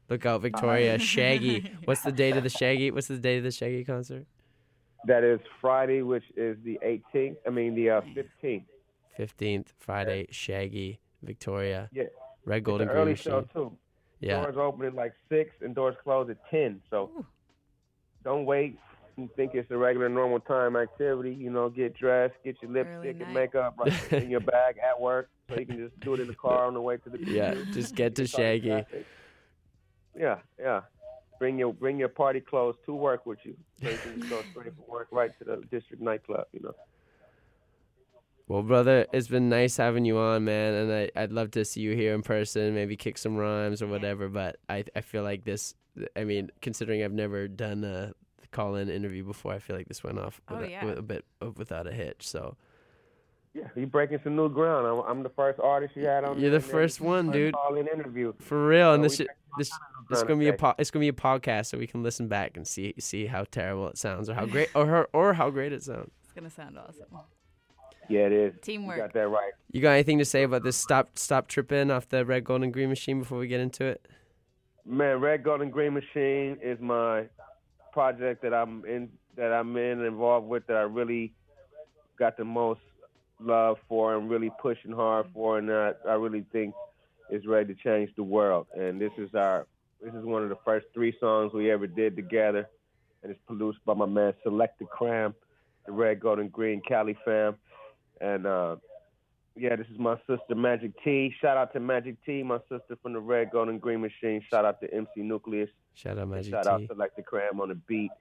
Look out, Victoria. Shaggy. What's the date of the Shaggy? What's the date of the Shaggy concert? That is Friday, which is the eighteenth. I mean, the uh, fifteenth. fifteenth, Friday, Shaggy, Victoria. Yeah. Red, Gold, and It's an Green early Machine. show, too. Yeah. Doors open at like six and doors close at ten. So Ooh. Don't wait. You think it's a regular, normal time activity. You know, get dressed, get your lipstick and makeup right in your bag at work so you can just do it in the car on the way to the Yeah, just get to Shaggy. Yeah, yeah. Bring your bring your party clothes to work with you. So you can just go straight from work right to the district nightclub, you know. Well, brother, it's been nice having you on, man, and I, I'd love to see you here in person, maybe kick some rhymes or whatever, but I I feel like this, I mean, considering I've never done a call-in interview before, I feel like this went off with, oh, a, yeah. with a bit of, without a hitch, so. Yeah, you're breaking some new ground. I'm, I'm the first artist you had on. You're the there, first one, first dude. Call-in interview. For real, so and this should, this this is gonna be a po- it's gonna be a podcast, so we can listen back and see see how terrible it sounds, or how great, or her, or how great it sounds. It's gonna sound awesome. Yeah, it is. Teamwork. You got that right. You got anything to say about this Stop Stop Trippin' off the Red, Gold, and Green Machine before we get into it? Man, Red, Gold, and Green Machine is my project that I'm in, that I'm in and involved with, that I really got the most love for and really pushing hard for, and that I really think is ready to change the world. And this is our, this is one of the first three songs we ever did together, and it's produced by my man Selecta Cram, the Red, Gold, and Green Cali fam. And, uh, yeah, this is my sister, Magic T. Shout out to Magic T, my sister from the Red, Gold, and Green Machine. Shout out to M C Nucleus. Shout out Magic Shout T. out to Selecta Cram on the beat.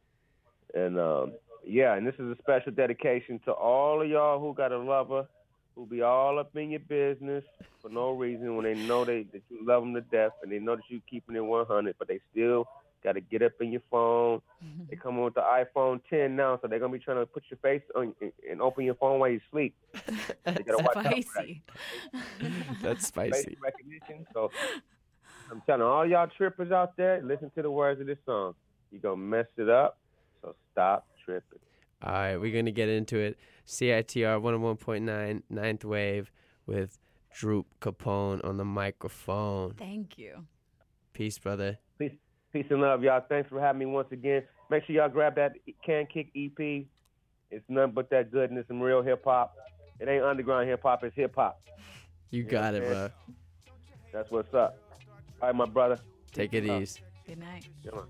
And, um, yeah, and this is a special dedication to all of y'all who got a lover, who be all up in your business for no reason when they know they, that you love them to death and they know that you keeping it one hundred, but they still got to get up in your phone. Mm-hmm. They come with the iPhone ten now, so they're going to be trying to put your face on and open your phone while you sleep. That's you gotta watch spicy. Out for that. That's spicy. Face recognition. So I'm telling all y'all trippers out there, listen to the words of this song. You're going to mess it up, so stop tripping. All right, we're going to get into it. C I T R one oh one point nine, Ninth Wave with Droop Capone on the microphone. Thank you. Peace, brother. Peace. Peace and love, y'all. Thanks for having me once again. Make sure y'all grab that Can Kick E P. It's nothing but that goodness and real hip-hop. It ain't underground hip-hop. It's hip-hop. You, you got it, bro. That's what's up. All right, my brother. Take it easy. Good night. Yeah, man.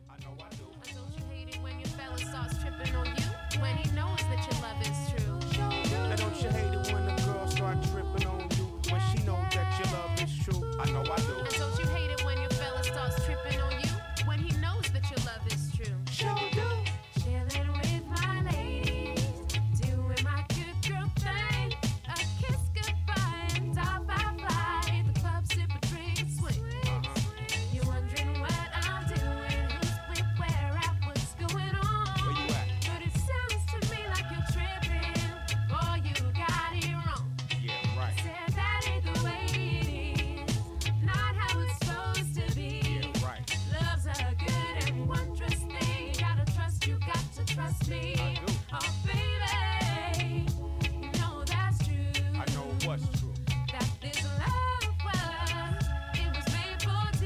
When he knows that your love is true. Now don't you hate it when the girl start tripping on you, when she knows that your love is true? I know I do. And don't you hate it when your fella starts tripping on you, when he knows that your love is true? Sure do. Chilling with my ladies, doing my good girl thing. A kiss goodbye and off I fly. Hit the club, sip a drink and swing. You're wondering what I'm doing, who's with, where at, what's going on? Where you at? But it sounds to me like you're tripping, or you got it wrong. Yeah, right. Said that ain't the way it is, not how it's supposed to be. Yeah, right. Love's a good and wondrous thing. You gotta trust, you got to trust me. I do. Oh, baby, you know that's true. I know what's true. That this love was, it was made for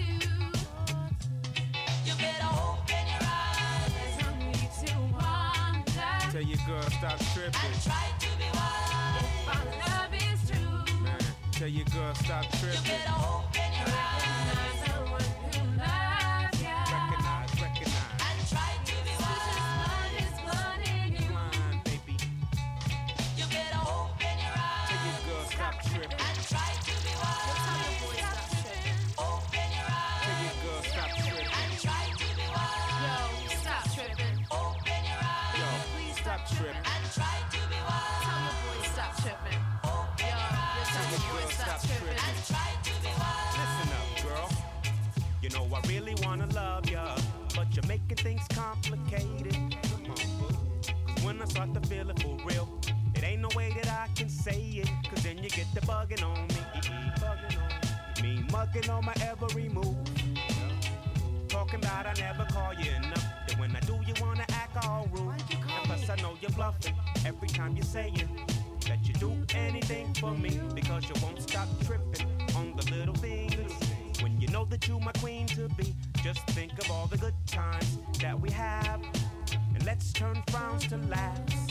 two. You better open your eyes. There's no need to wonder. Tell your girl stop tripping. Try to be wise. If our love is true, Man, tell your girl stop you tripping. better open your eyes. Someone who loves you. Recognize, recognize. And try to be wise. Blood is blood in you. Blind, baby. You better open your eyes. Tell your girl stop tripping. And try to be wise. Stop tripping. Open your eyes. Tell your girl stop tripping. And try to be wise. Yo, stop tripping. Open your eyes. Yo, please stop tripping. And try to be wise. Tell your boy stop tripping. Yo, yo, tell your boy stop tripping. And try to be wise. Listen up, girl. You know I really wanna love ya, but you're making things complicated. Come on, boo. 'Cause when I start to feel it for real, it ain't no way that I can say it. 'Cause then you get the bugging on me, bugging on me, me mugging on my every move. Talking about I never call you enough. That when I do, you wanna act all rude. And plus I know you're bluffing every time you're saying that you do anything for me, because you won't stop tripping on the little things. When you know that you my queen to be, just think of all the good times that we have. And let's turn frowns to laughs.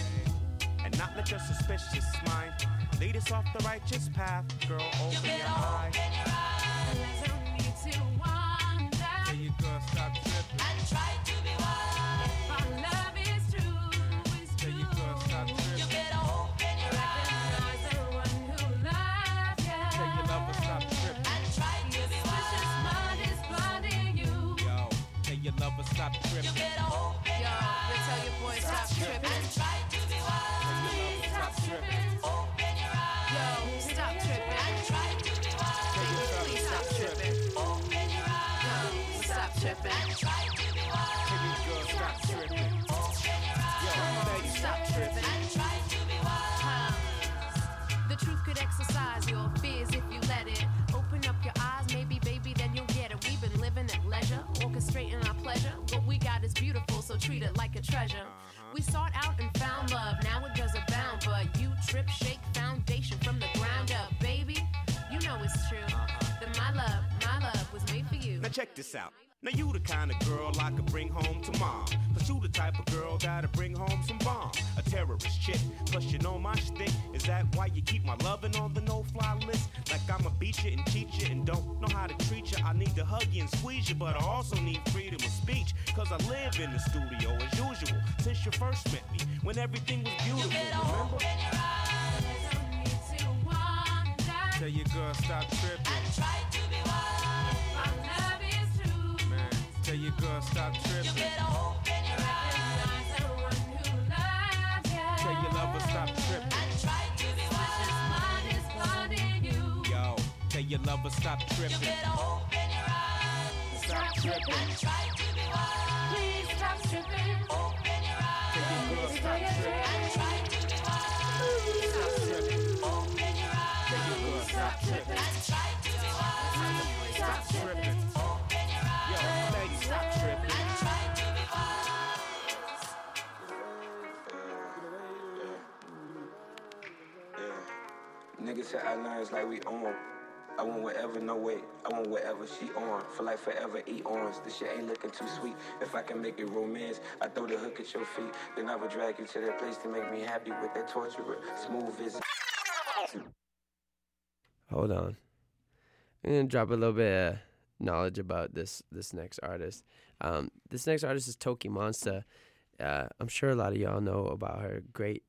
And not let your suspicious mind lead us off the righteous path. Girl, open you your eyes. Open your eyes. Don't need to wonder. Tell your girl stop tripping. And try to be wise. If our love is true, it's Tell true. your girl stop tripping. You better open your eyes. The one who loves you. Tell your lover stop tripping. And try to be wise. Suspicious mind is blinding you. Yo, tell your lover stop tripping. You better open your eyes. You tell your boy stop tripping. And try to be wise. Please stop tripping. Open your eyes. Yo, stop tripping. And try to be wise. Please stop tripping. Open your eyes. Yo, stop tripping. And try to be wise. Tell your girl stop tripping. Open your eyes. Yo, lady, Stop tripping. And try to be wise. The truth could exercise your fears if you let it. Open up your eyes, maybe, baby, then you'll get it. We've been living at leisure, orchestrating our pleasure. What we got is beautiful, so treat it like a treasure. We sought out and found love, now it does abound. But you trip, shake, foundation from the ground up, baby. You know it's true. That my love, my love was made for you. Now check this out. Now you the kind of girl I could bring home to mom. Cause you the type of girl that'll bring home some bomb. A terrorist chick, plus you know my shtick. Is that why you keep my lovin' on the no-fly list? Like I'ma beat you and cheat you and don't know how to treat you. I need to hug you and squeeze you, but I also need freedom of speech. Cause I live in the studio as usual since you first met me, when everything was beautiful. Remember? Open your eyes, don't need to wonder. Tell your girl stop tripping. And try to be wise. If our love is true, Man, tell your girl stop you tripping. better open your eyes. The one who loves you. Tell your lover stop tripping. And try to be wise. Mind is blinding you. Yo, tell your lover stop You tripping. better open your eyes. Stop tripping. And try to be wise. Please stop tripping. Open your eyes. Tell your girl stop tripping. And try to be wise. Stop tripping. Open your eyes. Tell your girl stop tripping. And try to be wise. Stop tripping. Open your eyes. Yo, lady, stop tripping. And try to be wise. Niggas say I lines like we on. I want whatever, no wait. I want whatever she on. For like forever, eat orange. This shit ain't looking too sweet. If I can make it romance, I throw the hook at your feet. Then I would drag you to that place to make me happy with that torturer. Smooth visit. Hold on. I'm gonna drop a little bit of knowledge about this this next artist. Um, this next artist is Toki Monsta. Uh, I'm sure a lot of y'all know about her. Great,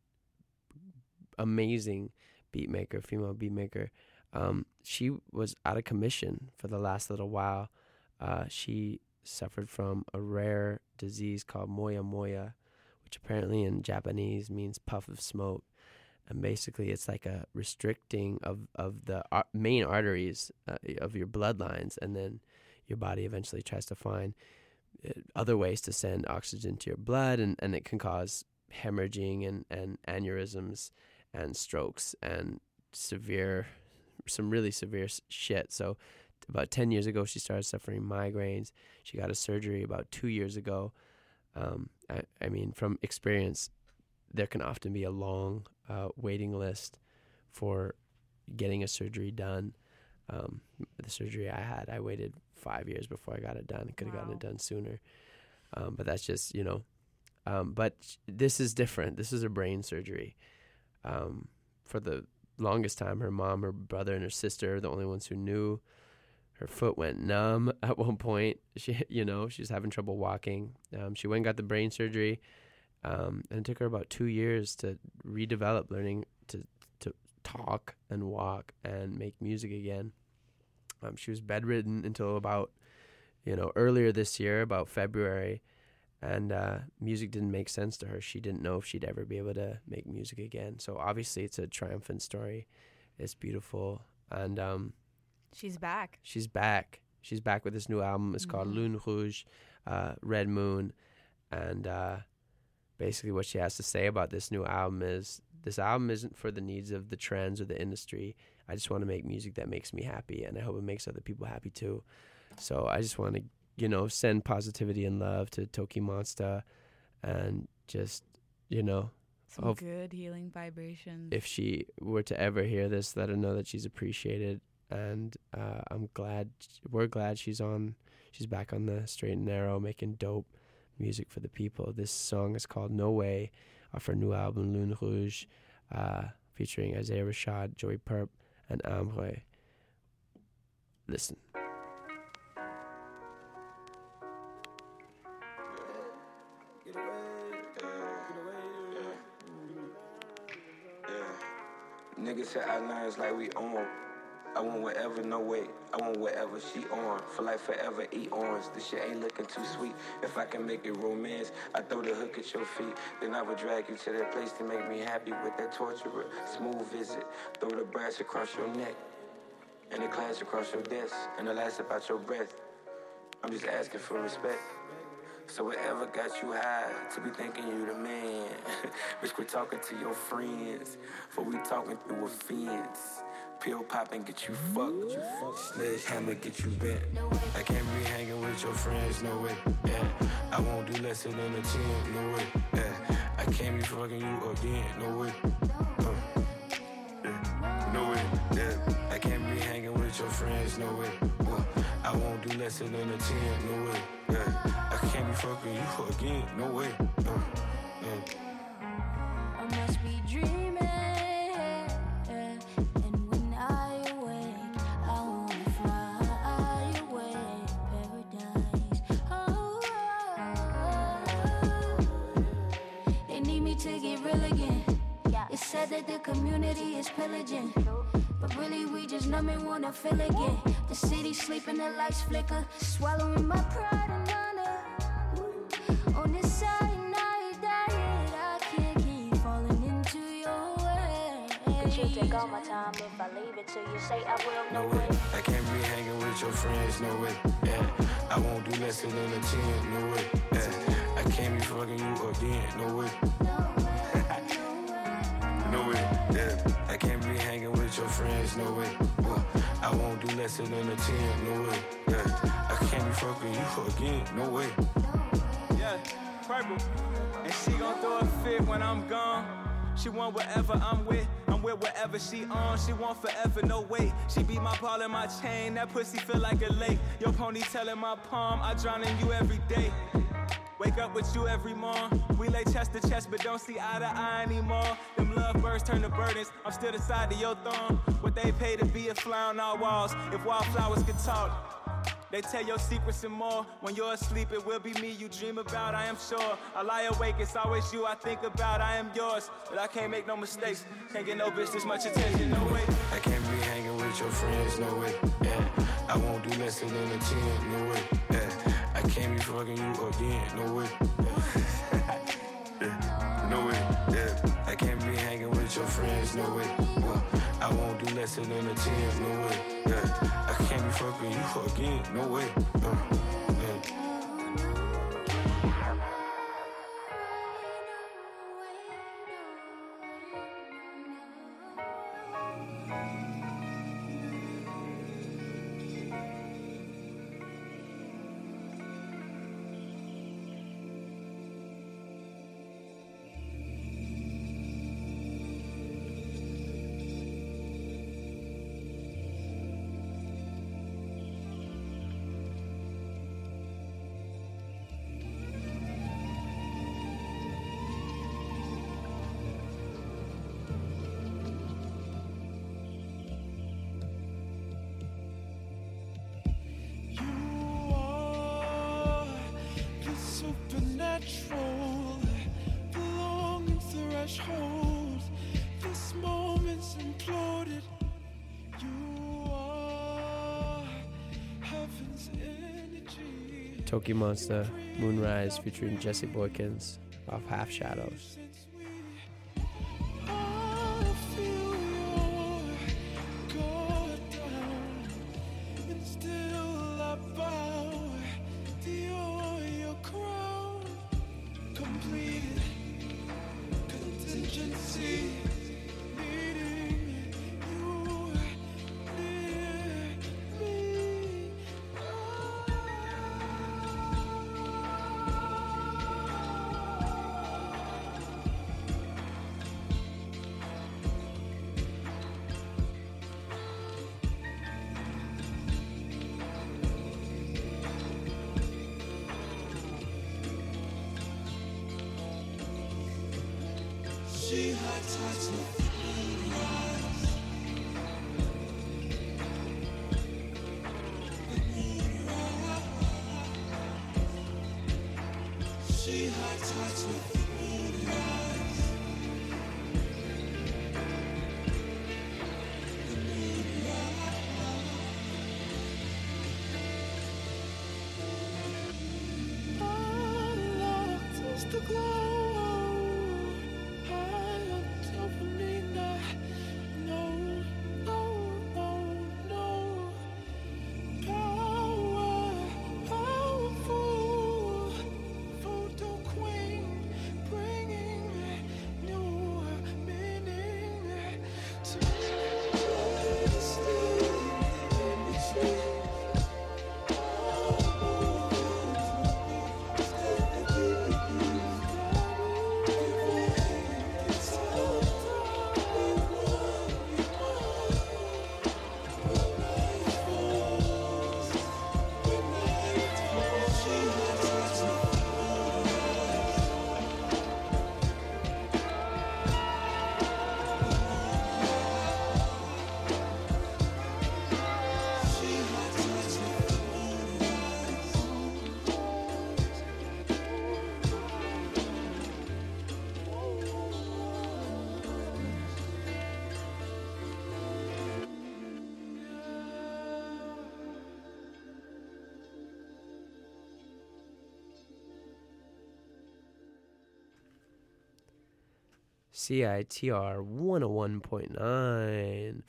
amazing beat maker, female beat maker. Um, she was out of commission for the last little while. Uh, she suffered from a rare disease called moya moya, which apparently in Japanese means puff of smoke. And basically it's like a restricting of, of the ar- main arteries uh, of your bloodlines, and then your body eventually tries to find uh, other ways to send oxygen to your blood, and, and it can cause hemorrhaging and, and aneurysms and strokes and severe, some really severe s- shit. So about ten years ago, she started suffering migraines. She got a surgery about two years ago. Um, I, I mean, from experience, there can often be a long uh, waiting list for getting a surgery done. Um, the surgery I had, I waited five years before I got it done. I could have Wow. gotten it done sooner. Um, but that's just, you know, um, but this is different. This is a brain surgery. Um, for the longest time, her mom, her brother, and her sister are the only ones who knew. Her foot went numb at one point. She, you know, she was having trouble walking. Um, she went and got the brain surgery. Um, and it took her about two years to redevelop, learning to to talk and walk and make music again. Um, she was bedridden until about, you know, earlier this year, about February, and uh, music didn't make sense to her. She didn't know if she'd ever be able to make music again. So obviously it's a triumphant story. It's beautiful. And um, She's back. she's back. She's back with this new album. It's called Lune Rouge, uh, Red Moon. And uh, basically what she has to say about this new album is, this album isn't for the needs of the trends or the industry. I just want to make music that makes me happy, and I hope it makes other people happy too. So I just want to, you know, send positivity and love to Toki Monsta, and just, you know, Some hope good healing vibrations. if she were to ever hear this, let her know that she's appreciated and uh, I'm glad, we're glad she's on, she's back on the straight and narrow, making dope music for the people. This song is called No Way, off her new album Lune Rouge, uh, featuring Isaiah Rashad, Joey Perp, and Ambre. Listen. Niggas say our lines like we own. I want whatever, no wait. I want whatever she on. For like forever, eat orange. This shit ain't looking too sweet. If I can make it romance, I throw the hook at your feet. Then I would drag you to that place to make me happy with that torturer. Smooth visit. Throw the brass across your neck. And the class across your desk. And the last about your breath. I'm just asking for respect. So whatever got you high to be thinking you the man. Bitch, quit talking to your friends. For we talking through a fence. Pill pop and get you fucked. Sledgehammer get you bent. I can't be hanging with your friends, no way. Yeah, I won't do less than a ten, no way. Yeah, I can't be fucking you again, no way. Uh, yeah, no way. Yeah, I can't be hanging with your friends, no way. Uh, I won't do less than a ten, no way. Yeah, I can't be fucking you again, no way. Uh, yeah. I must be dreaming. Said that the community is pillaging, but really we just numb and wanna feel again. The city sleeping, the lights flicker, swallowing my pride and honor. On this cyanide diet, I can't keep falling into your way. But you take all my time if I leave it till you say I will. No, no way. way. I can't be hanging with your friends, no way. Yeah, I won't do less than a ten, no way. Yeah, I can't be fucking you again, no way. No way, yeah. I can't be hanging with your friends, no way. Uh, I won't do less than a ten, no way. Yeah, I can't be fucking you again, no way. Yeah, purple. And she gon' throw a fit when I'm gone. She want whatever I'm with, I'm with whatever she on. She want forever, no wait. She be my ball and my chain, that pussy feel like a lake. Your ponytail in my palm, I drown in you every day. Wake up with you every morning. We lay chest to chest, but don't see eye to eye anymore. Them love birds turn to burdens. I'm still the side of your thumb. What they pay to be a fly on our walls. If wildflowers could talk, they tell your secrets and more. When you're asleep, it will be me you dream about, I am sure. I lie awake, it's always you I think about. I am yours, but I can't make no mistakes. Can't get no bitch this much attention, no way. I can't be hanging with your friends, no way. Yeah, I won't do less than a ten, no way. Yeah, I can't be fucking you again, no way. Yeah, no way. Yeah, I can't be hanging with your friends, no way. Uh, I won't do less than a ten, no way. Yeah, I can't be fucking you again, no way. Uh, yeah. Supernatural, the longing threshold. This moment's imploded. You are heaven's energy. Toki Monster, Moonrise, featuring Jesse Boykins, off Half Shadows. C I T R one oh one point nine.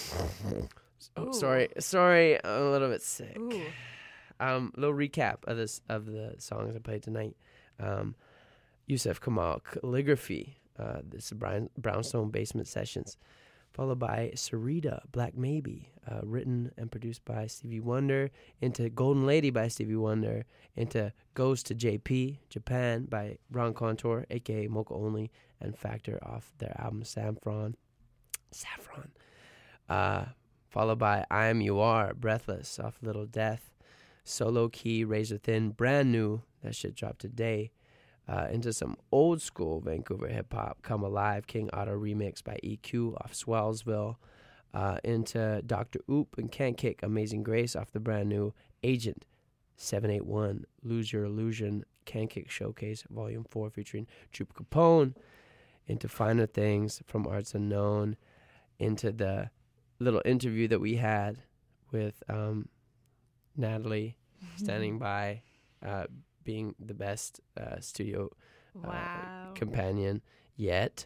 Oh, Ooh. sorry, sorry, I'm a little bit sick. Ooh. Um, little recap of this of the songs I played tonight. Um, Yusef Kamal, Calligraphy. Uh, this is Brian, Brownstone Basement Sessions, followed by Sarita, Black Maybe, uh, written and produced by Stevie Wonder. Into Golden Lady by Stevie Wonder. Into Goes to J P, Japan by Ron Contour, aka Mocha Only, and Factor off their album Saffron. Saffron. Uh, followed by I Am You Are, Breathless off Little Death. Solo Key, Razor Thin, brand new. That shit dropped today. Uh, into some old school Vancouver hip hop. Come Alive, King Otto remix by E Q off Swellsville. Uh, into Doctor Oop and Can't Kick, Amazing Grace off the brand new Agent seven eight one, Lose Your Illusion, Can't Kick Showcase Volume four featuring Trooper Capone. Into Finer Things from Arts Unknown. Into the little interview that we had with um, Natalie, standing by, uh, being the best uh, studio uh, Wow. companion yet.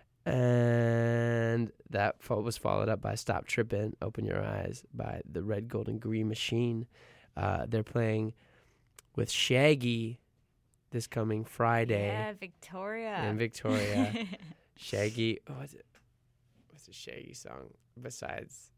And that fo- was followed up by Stop Trippin', Open Your Eyes by the Red, Gold, and Green Machine. Uh, they're playing with Shaggy this coming Friday Yeah, Victoria. in Victoria. Shaggy, oh, what's it? What's a Shaggy song besides?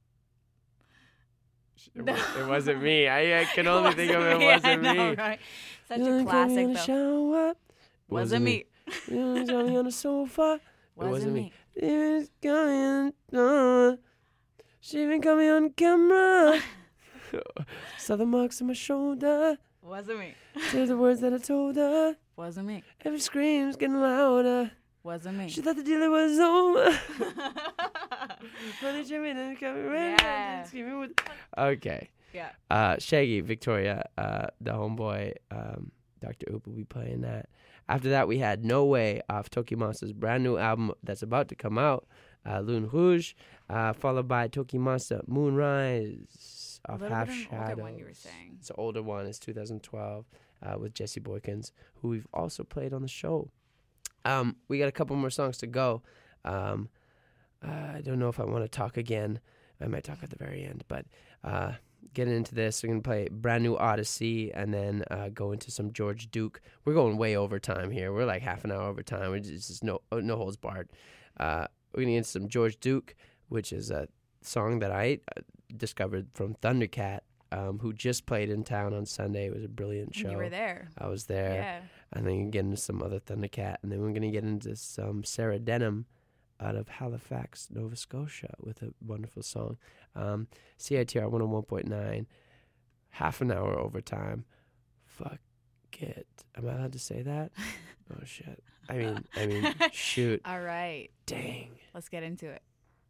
It, No. was, it wasn't me. I, I can It only think of it. wasn't me, Wasn't I know, me. right? Such You a wanna come classic, in the though. shower? It Wasn't me. You wanna tell me on the sofa? It Wasn't wasn't me. me. It's coming on. She even got me on camera. Saw the marks on my shoulder. Wasn't me. Hear the words that I told her. Wasn't me. Every scream's getting louder. Wasn't me. She thought the dealer was over. Honey, Jimmy, then coming right Yeah. screaming with- Okay. Yeah. Uh, Shaggy, Victoria, uh, the homeboy, um, Doctor Oop will be playing that. After that, we had No Way off Toki Monster's brand new album that's about to come out, uh, Lune Rouge, uh, followed by Toki Monster Moonrise A off little Half bit of an Shadows. older one you were saying. It's an older one. It's two thousand twelve uh, with Jesse Boykins, who we've also played on the show. Um, we got a couple more songs to go. Um, uh, I don't know if I want to talk again. I might talk at the very end, but uh, getting into this, we're going to play brand new Odyssey and then uh, go into some George Duke. We're going way over time here. We're like half an hour over time. We're just, just no no holds barred. Uh, we're going to get into some George Duke, which is a song that I uh, discovered from Thundercat, um, who just played in town on Sunday. It was a brilliant show. You were there. I was there. Yeah. And then get into some other Thundercat. And then we're going to get into some Sarah Denham out of Halifax, Nova Scotia, with a wonderful song. Um, C I T R one oh one point nine, half an hour overtime. Fuck it. Am I allowed to say that? Oh, shit. I mean, I mean, shoot. All right. Dang. Let's get into it.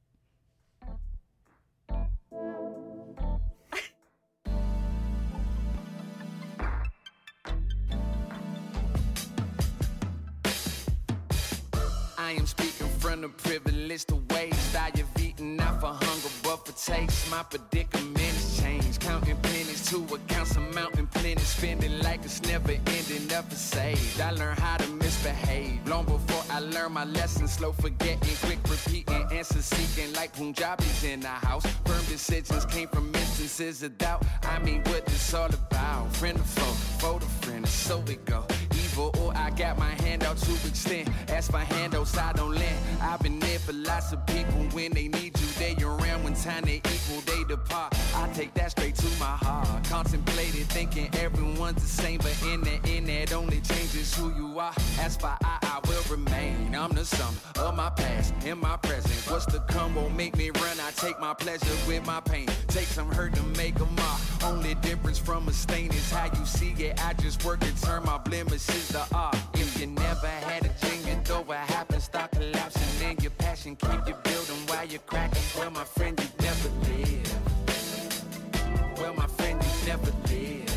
I am speaking from the privilege, the waste I have eaten, not for hunger but for taste. My predicament has changed, counting pennies to accounts, amounting plenty, spending like it's never ending, never saved. I learned how to misbehave long before I learned my lesson. Slow forgetting, quick repeating, answer seeking like Punjabis in the house. Firm decisions came from instances of doubt. I mean, what this all about? Friend or foe, foe to friend, so we go. Evil or I got my hand out to extend. Ask for handouts, I don't lend. I've been there for lots of people. When they need you, they around. When time they equal, they depart. I take that straight to my heart. Contemplated, thinking everyone's the same, but in the end, that only changes who you are. As for I, I will remain. I'm the sum of my past and my present. What's to come won't make me run. I take my pleasure with my pain. Take some hurt to make a mark. Only difference from a stain is how you see it. I just work to turn my blemishes to art. If you never had a dream, you throw what happens, start collapsing. Then your passion keep you building while you're cracking. Well, my friend, you never live. Well, my friend, you never live.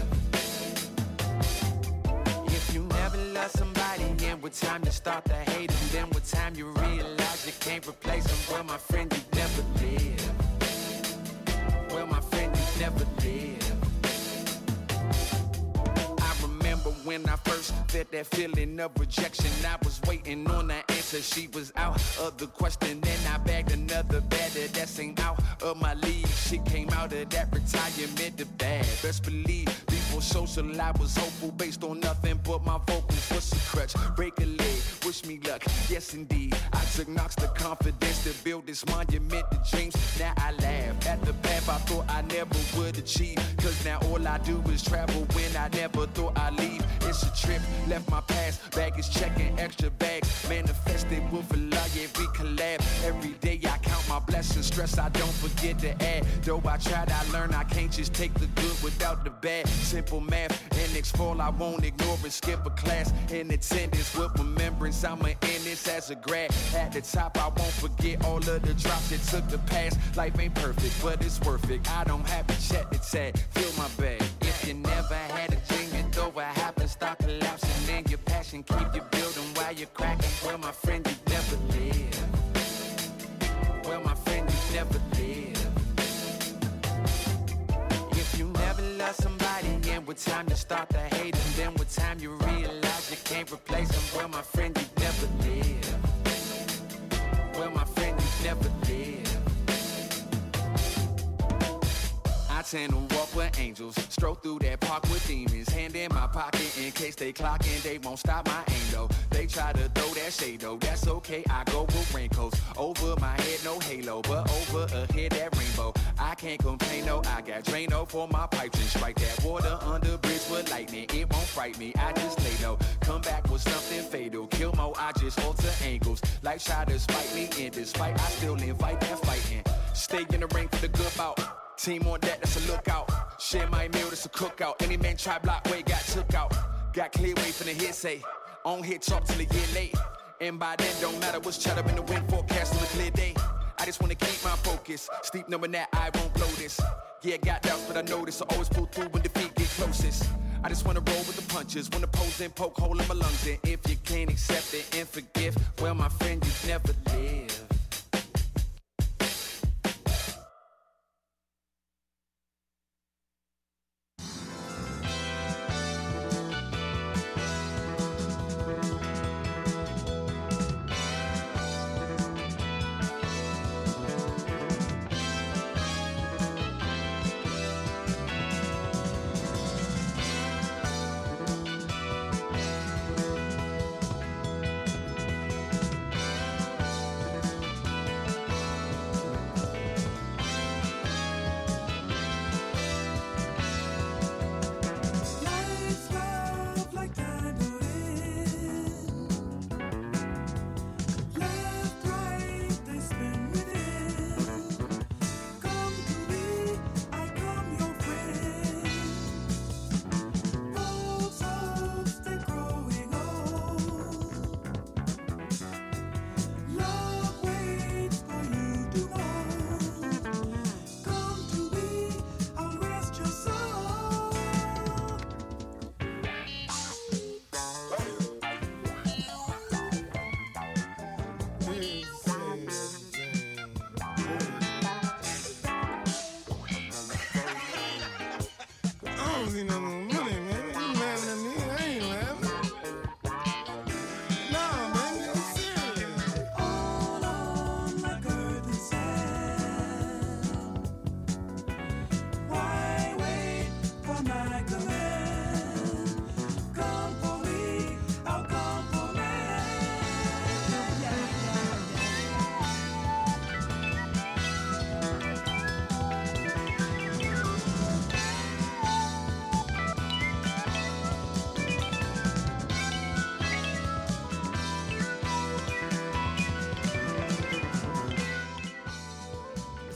If you never love somebody, and with time you start to hate them, then with time you realize you can't replace them. Well, my friend, you never live. Well, my friend, you never live. When I first felt that feeling of rejection, I was waiting on the answer. She was out of the question. Then I bagged another batter that ain't out of my league. She came out of that retirement to bad. Best believe before social, I was hopeful based on nothing but my vocals. What's a crutch? Break a leg. Wish me luck. Yes, indeed. I took knocks to confidence to build this monument to dreams. Now I laugh at the path I thought I never would achieve. Cause now all I do is travel when I never thought I'd leave. It's a trip, left my past, baggage checking extra bags. Manifested with a lie, yeah, we collab. Every day I count my blessings, stress I don't forget to add. Though I tried, I learned I can't just take the good without the bad. Simple math, and explore, I won't ignore and skip a class. In attendance with remembrance, I'ma end this as a grad. At the top, I won't forget all of the drops that took the past. Life ain't perfect, but it's worth it. I don't have to check the tag, fill my bag. If you never had a dream, you throw what happens, start collapsing. Then your passion keep you building while you're cracking. Well, my friend, you never live. Well, my friend, you never live. If you never love somebody, and with time you start to hate them, then with time you realize you can't replace them. Well, my friend, you never live. Well, my friend, you never live. I tend to walk with angels, stroll through that park with demons. Hand in my pocket in case they clockin', they won't stop my aim though. They try to throw that shade though, that's okay, I go with raincoats. Over my head, no halo, but over ahead, that rainbow. I can't complain, no, I got Drano for my pipes and strike that water under bridge with lightning. It won't fright me, I just lay low. Come back with something fatal, kill mo, I just alter angles. Life try to spite me, and despite I still invite that fighting. Stay in the ring for the good bout. Team on that, that's a lookout. Share my meal, that's a cookout. Any man try block way, got took out. Got clear way from the hearsay. On hit talk till a year late. And by then, don't matter what's chatter in the wind forecast on a clear day. I just wanna keep my focus. Sleep knowing that I won't blow this. Yeah, got doubts, but I know this. I always pull through when defeat get closest. I just wanna roll with the punches. Wanna pose and poke hole in my lungs. And if you can't accept it and forgive, well, my friend, you never live.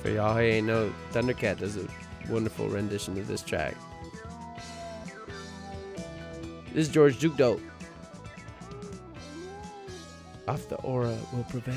For y'all who ain't know, Thundercat does a wonderful rendition of this track. This is George Duke Dope. Off the Aura Will Prevail.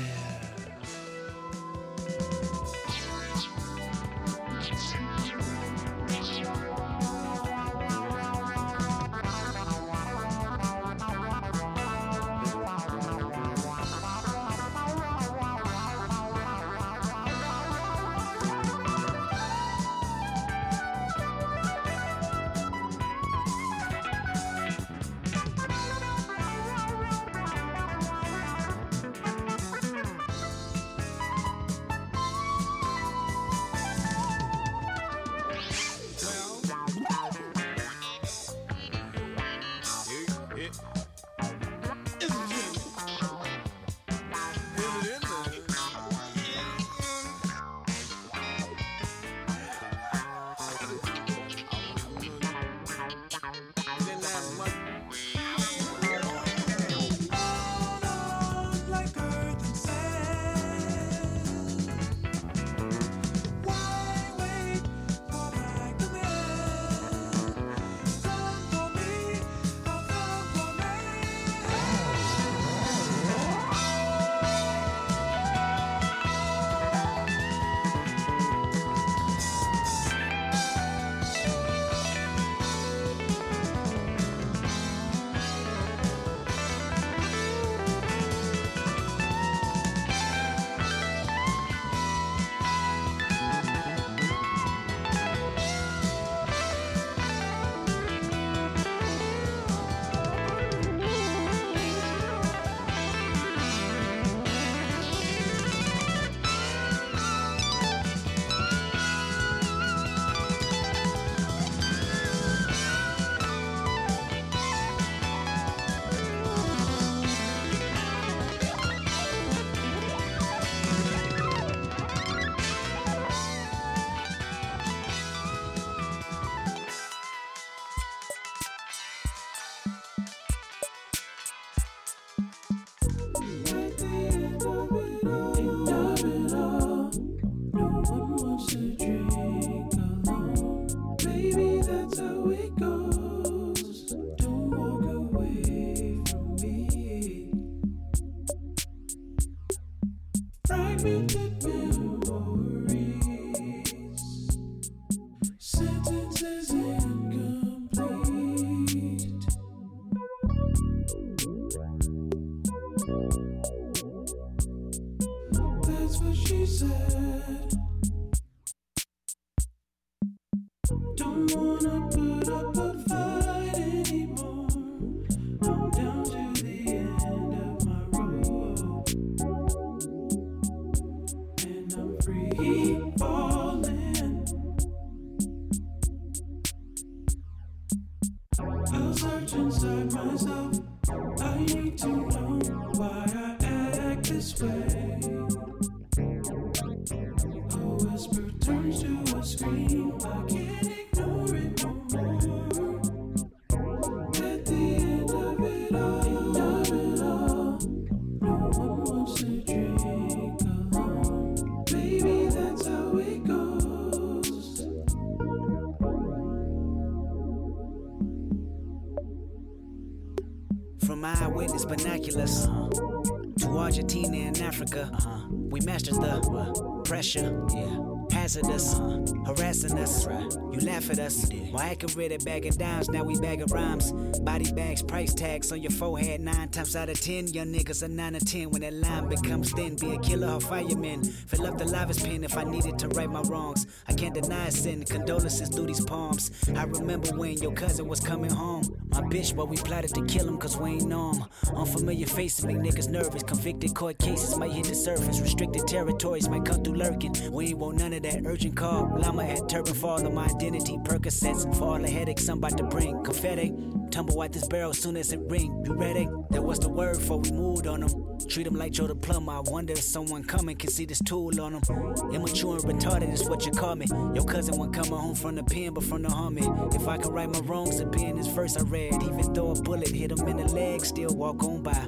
Eyewitness binoculars uh-huh. to Argentina and Africa. Uh-huh. We mastered the uh, pressure, yeah. hazardous, uh-huh. harassing us. Right. You laugh at us. More accurate at bagging dimes, now we bagging rhymes. Body bags, price tags on your forehead. Nine times out of ten, young niggas are nine or ten. When that line becomes thin, be a killer or fireman. Fill up the liveness pen if I needed to right my wrongs. I can't deny sin, condolences through these palms. I remember when your cousin was coming home. My bitch, but we plotted to kill him cause we ain't know him. Unfamiliar faces make niggas nervous. Convicted court cases might hit the surface. Restricted territories might come through lurking. We ain't want none of that urgent call. Llama had turban for all of my identity. Percocets for all the headaches I'm about to bring. Confetti, tumble out this barrel soon as it ring. You ready? That was the word before we moved on them. Treat them like Joe the plumber. I wonder if someone coming can see this tool on them. Immature and retarded is what you call me. Your cousin wasn't coming home from the pen but from the army. If I can right my wrongs, it'd be in this verse I read. Even though a bullet hit him in the leg, still walk on by.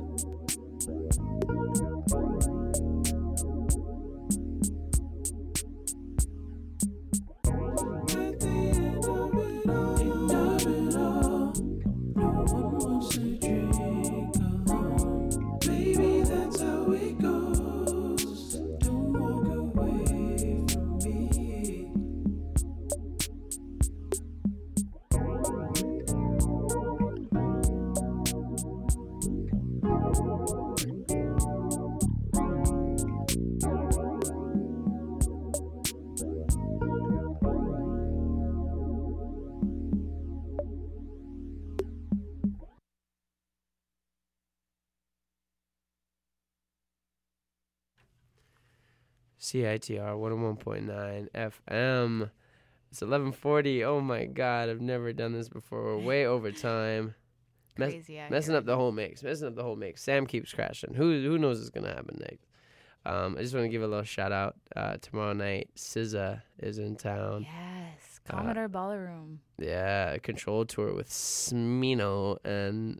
C I T R one oh one point nine F M. It's eleven forty. Oh my God, I've never done this before. We're way over time. Mess- Crazy out messing here. up the whole mix. Messing up the whole mix. Sam keeps crashing. Who who knows what's gonna happen next? Um, I just want to give a little shout out. Uh, tomorrow night, S Z A is in town. Yes, Commodore Ballroom. Yeah, a control tour with Smino and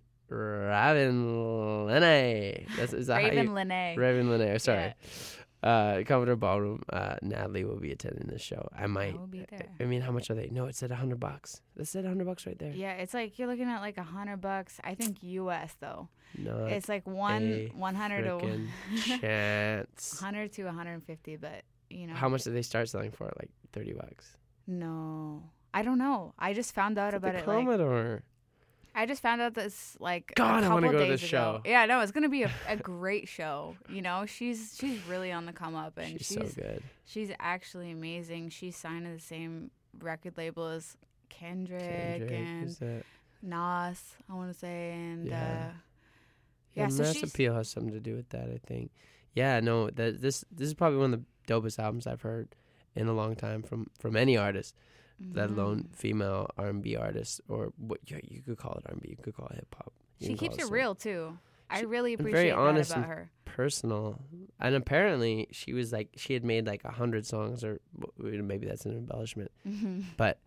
Raven Lene. That's is that Raven how you, Lene. Raven Lene. Sorry. Uh, Commodore Ballroom. Uh, Natalie will be attending the show. I might. I will be there. I mean, how much are they? No, it said a hundred bucks. It said a hundred bucks right there. Yeah, it's like you're looking at like a hundred bucks. I think U S though. Not It's like one a one hundred to frickin' chance. hundred to one hundred and fifty, but you know. How much did they start selling for? Like thirty bucks. No, I don't know. I just found out It's at about the it. Like, Commodore. I just found out this like God, a I couple wanna go to days this ago. show. Yeah, no, it's gonna be a, a great show. You know, she's she's really on the come up, and She's she's so good. She's actually amazing. She's signed to the same record label as Kendrick, Kendrick, and who's that? Nas, I want to say, and Yeah. uh, Yeah, yeah. So Mass she's Appeal has something to do with that, I think. Yeah, no, that this this is probably one of the dopest albums I've heard in a long time from from any artist, let alone Mhm. female R and B artist, or what you, you could call it R and B, you could call it hip hop. You she can call keeps it soul. real too. I She- really and appreciate very honest that about and her. personal. And apparently, she was like she had made like a hundred songs, or w- maybe that's an embellishment, Mhm. but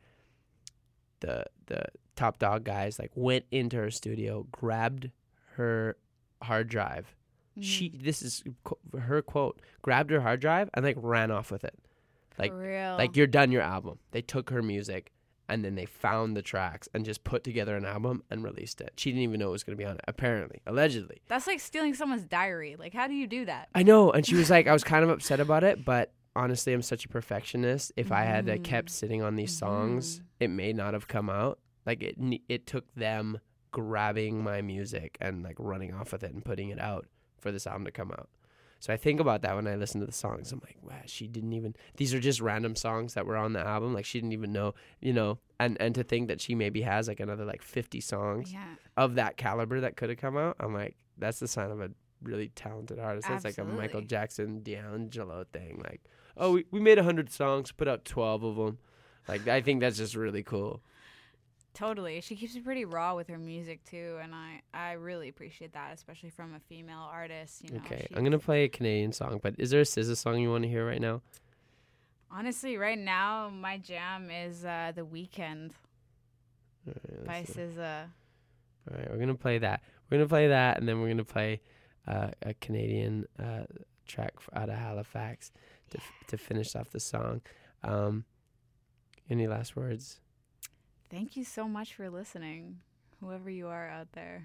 the the Top Dog guys like went into her studio, grabbed her hard drive. She this is qu- her quote, grabbed her hard drive and like ran off with it. Like real. like you're done your album. They took her music and then they found the tracks and just put together an album and released it. She didn't even know it was going to be on it, apparently, allegedly. That's like stealing someone's diary. Like, how do you do that? I know, and she was like, I was kind of upset about it, but honestly, I'm such a perfectionist. If I had uh, Mm. kept sitting on these songs, it may not have come out. Like it, ne- it took them grabbing my music and like running off with it and putting it out for this album to come out. So I think about that when I listen to the songs. I'm like, wow, she didn't even. These are just random songs that were on the album. Like she didn't even know, you know. And and to think that she maybe has like another like fifty songs Yeah. of that caliber that could have come out. I'm like, that's the sign of a really talented artist. That's like a Michael Absolutely. Jackson, D'Angelo thing. Like, oh, we, we made one hundred songs, put out twelve of them. Like, I think that's just really cool. Totally. She keeps it pretty raw with her music too, and I, I really appreciate that, especially from a female artist. You know, Okay, she- I'm going to play a Canadian song, but is there a S Z A song you want to hear right now? honestly, right now my jam is uh, "The Weekend" All right, by let's- S Z A. All right, we're going to play that. We're going to play that, and then we're going to play uh, a Canadian uh, track f- out of Halifax to f- to finish off the song. Um, any last words? Thank you so much for listening, whoever you are out there.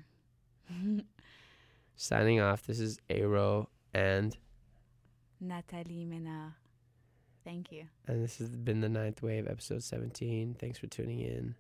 Signing off, this is Aero, and Nathalie Ménard. Thank you. and this has been the Ninth Wave, episode seventeen. Thanks for tuning in.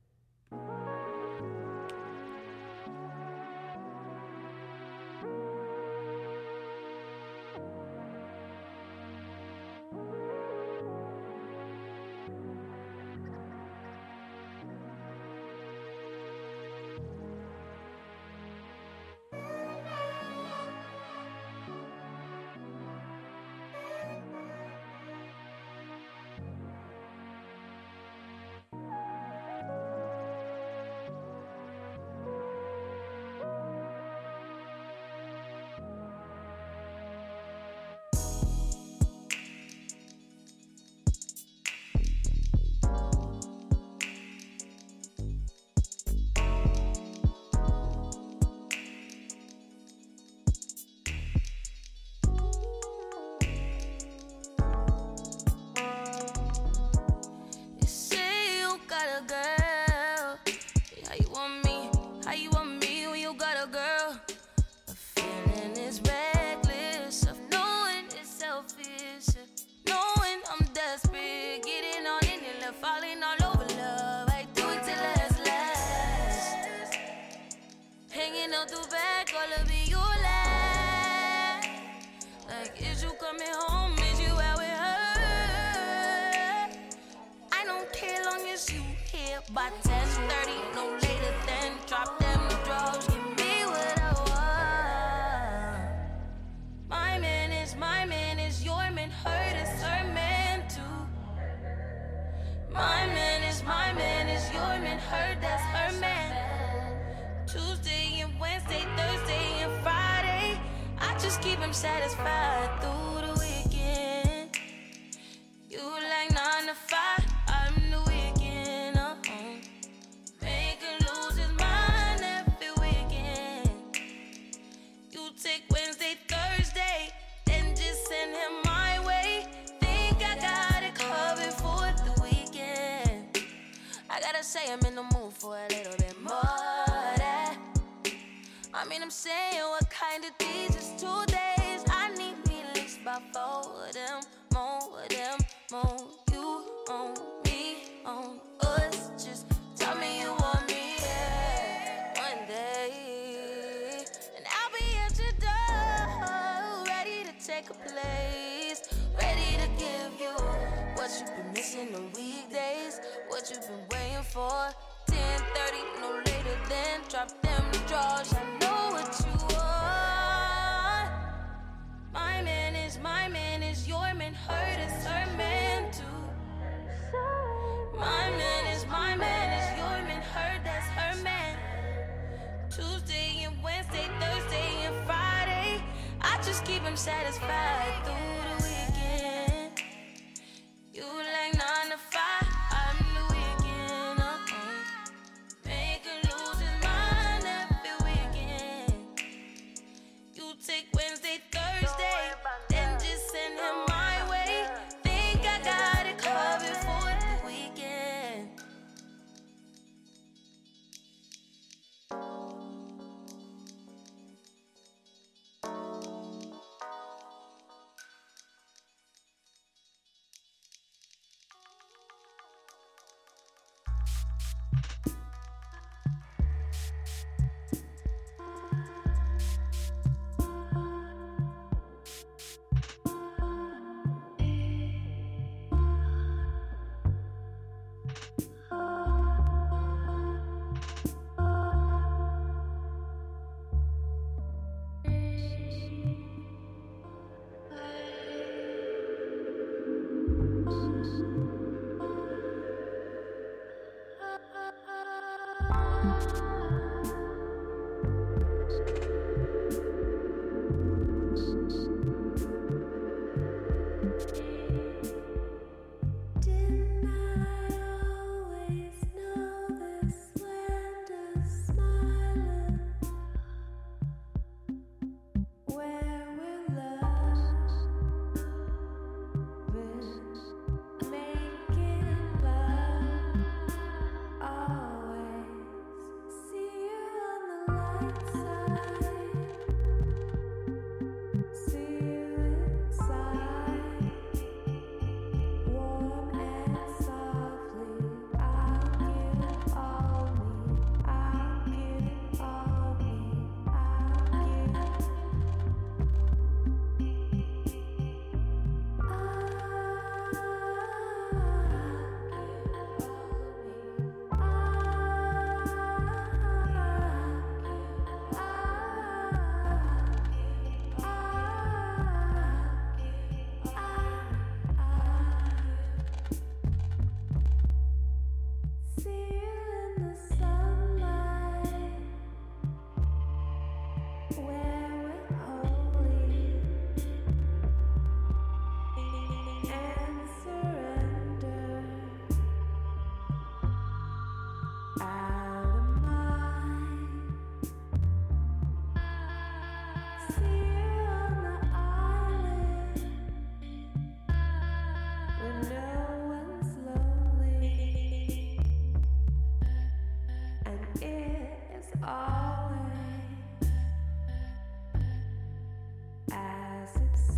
You say you got a girl. How you want me? How you want me when you got a girl? A feeling is reckless of knowing it's selfish, knowing I'm desperate, getting on in it, left falling all over love. I do it till last, last. Hanging out the back, all of it you last. Like, is you coming home? Is you out with her? I don't care long as you here by ten thirty, no later than drop them drugs, give me what I want. My man is my man is your man, hurt him satisfied through the weekend. You like nine to five, I'm the weekend. Uh-huh. Make him lose his mind every weekend. You take Wednesday, Thursday, then just send him my way. Think I got it covered for the weekend. I gotta say I'm in the mood for a little bit more of that. I mean, I'm saying what kind of these is two days. I need me at least about four of them, more of them, more. You on me, on us. Just tell me you want me, yeah, one day. And I'll be at your door, ready to take a place, ready to give you what you've been missing on weekdays, what you've been waiting for. ten thirty, no later than drop them drawers. I know what you want. My man is my man is your man. Hurt is her man too. My man is my man is your man. Hurt, that's her man. Tuesday and Wednesday, Thursday and Friday, I just keep him satisfied through the weekend. You like nine to five, I'm the weekend. Uh-uh. Make him lose his mind every weekend. You take Wednesday, Thursday, then just send him my way. Think I got it covered for the weekend.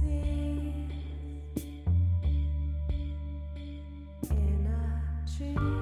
Tree.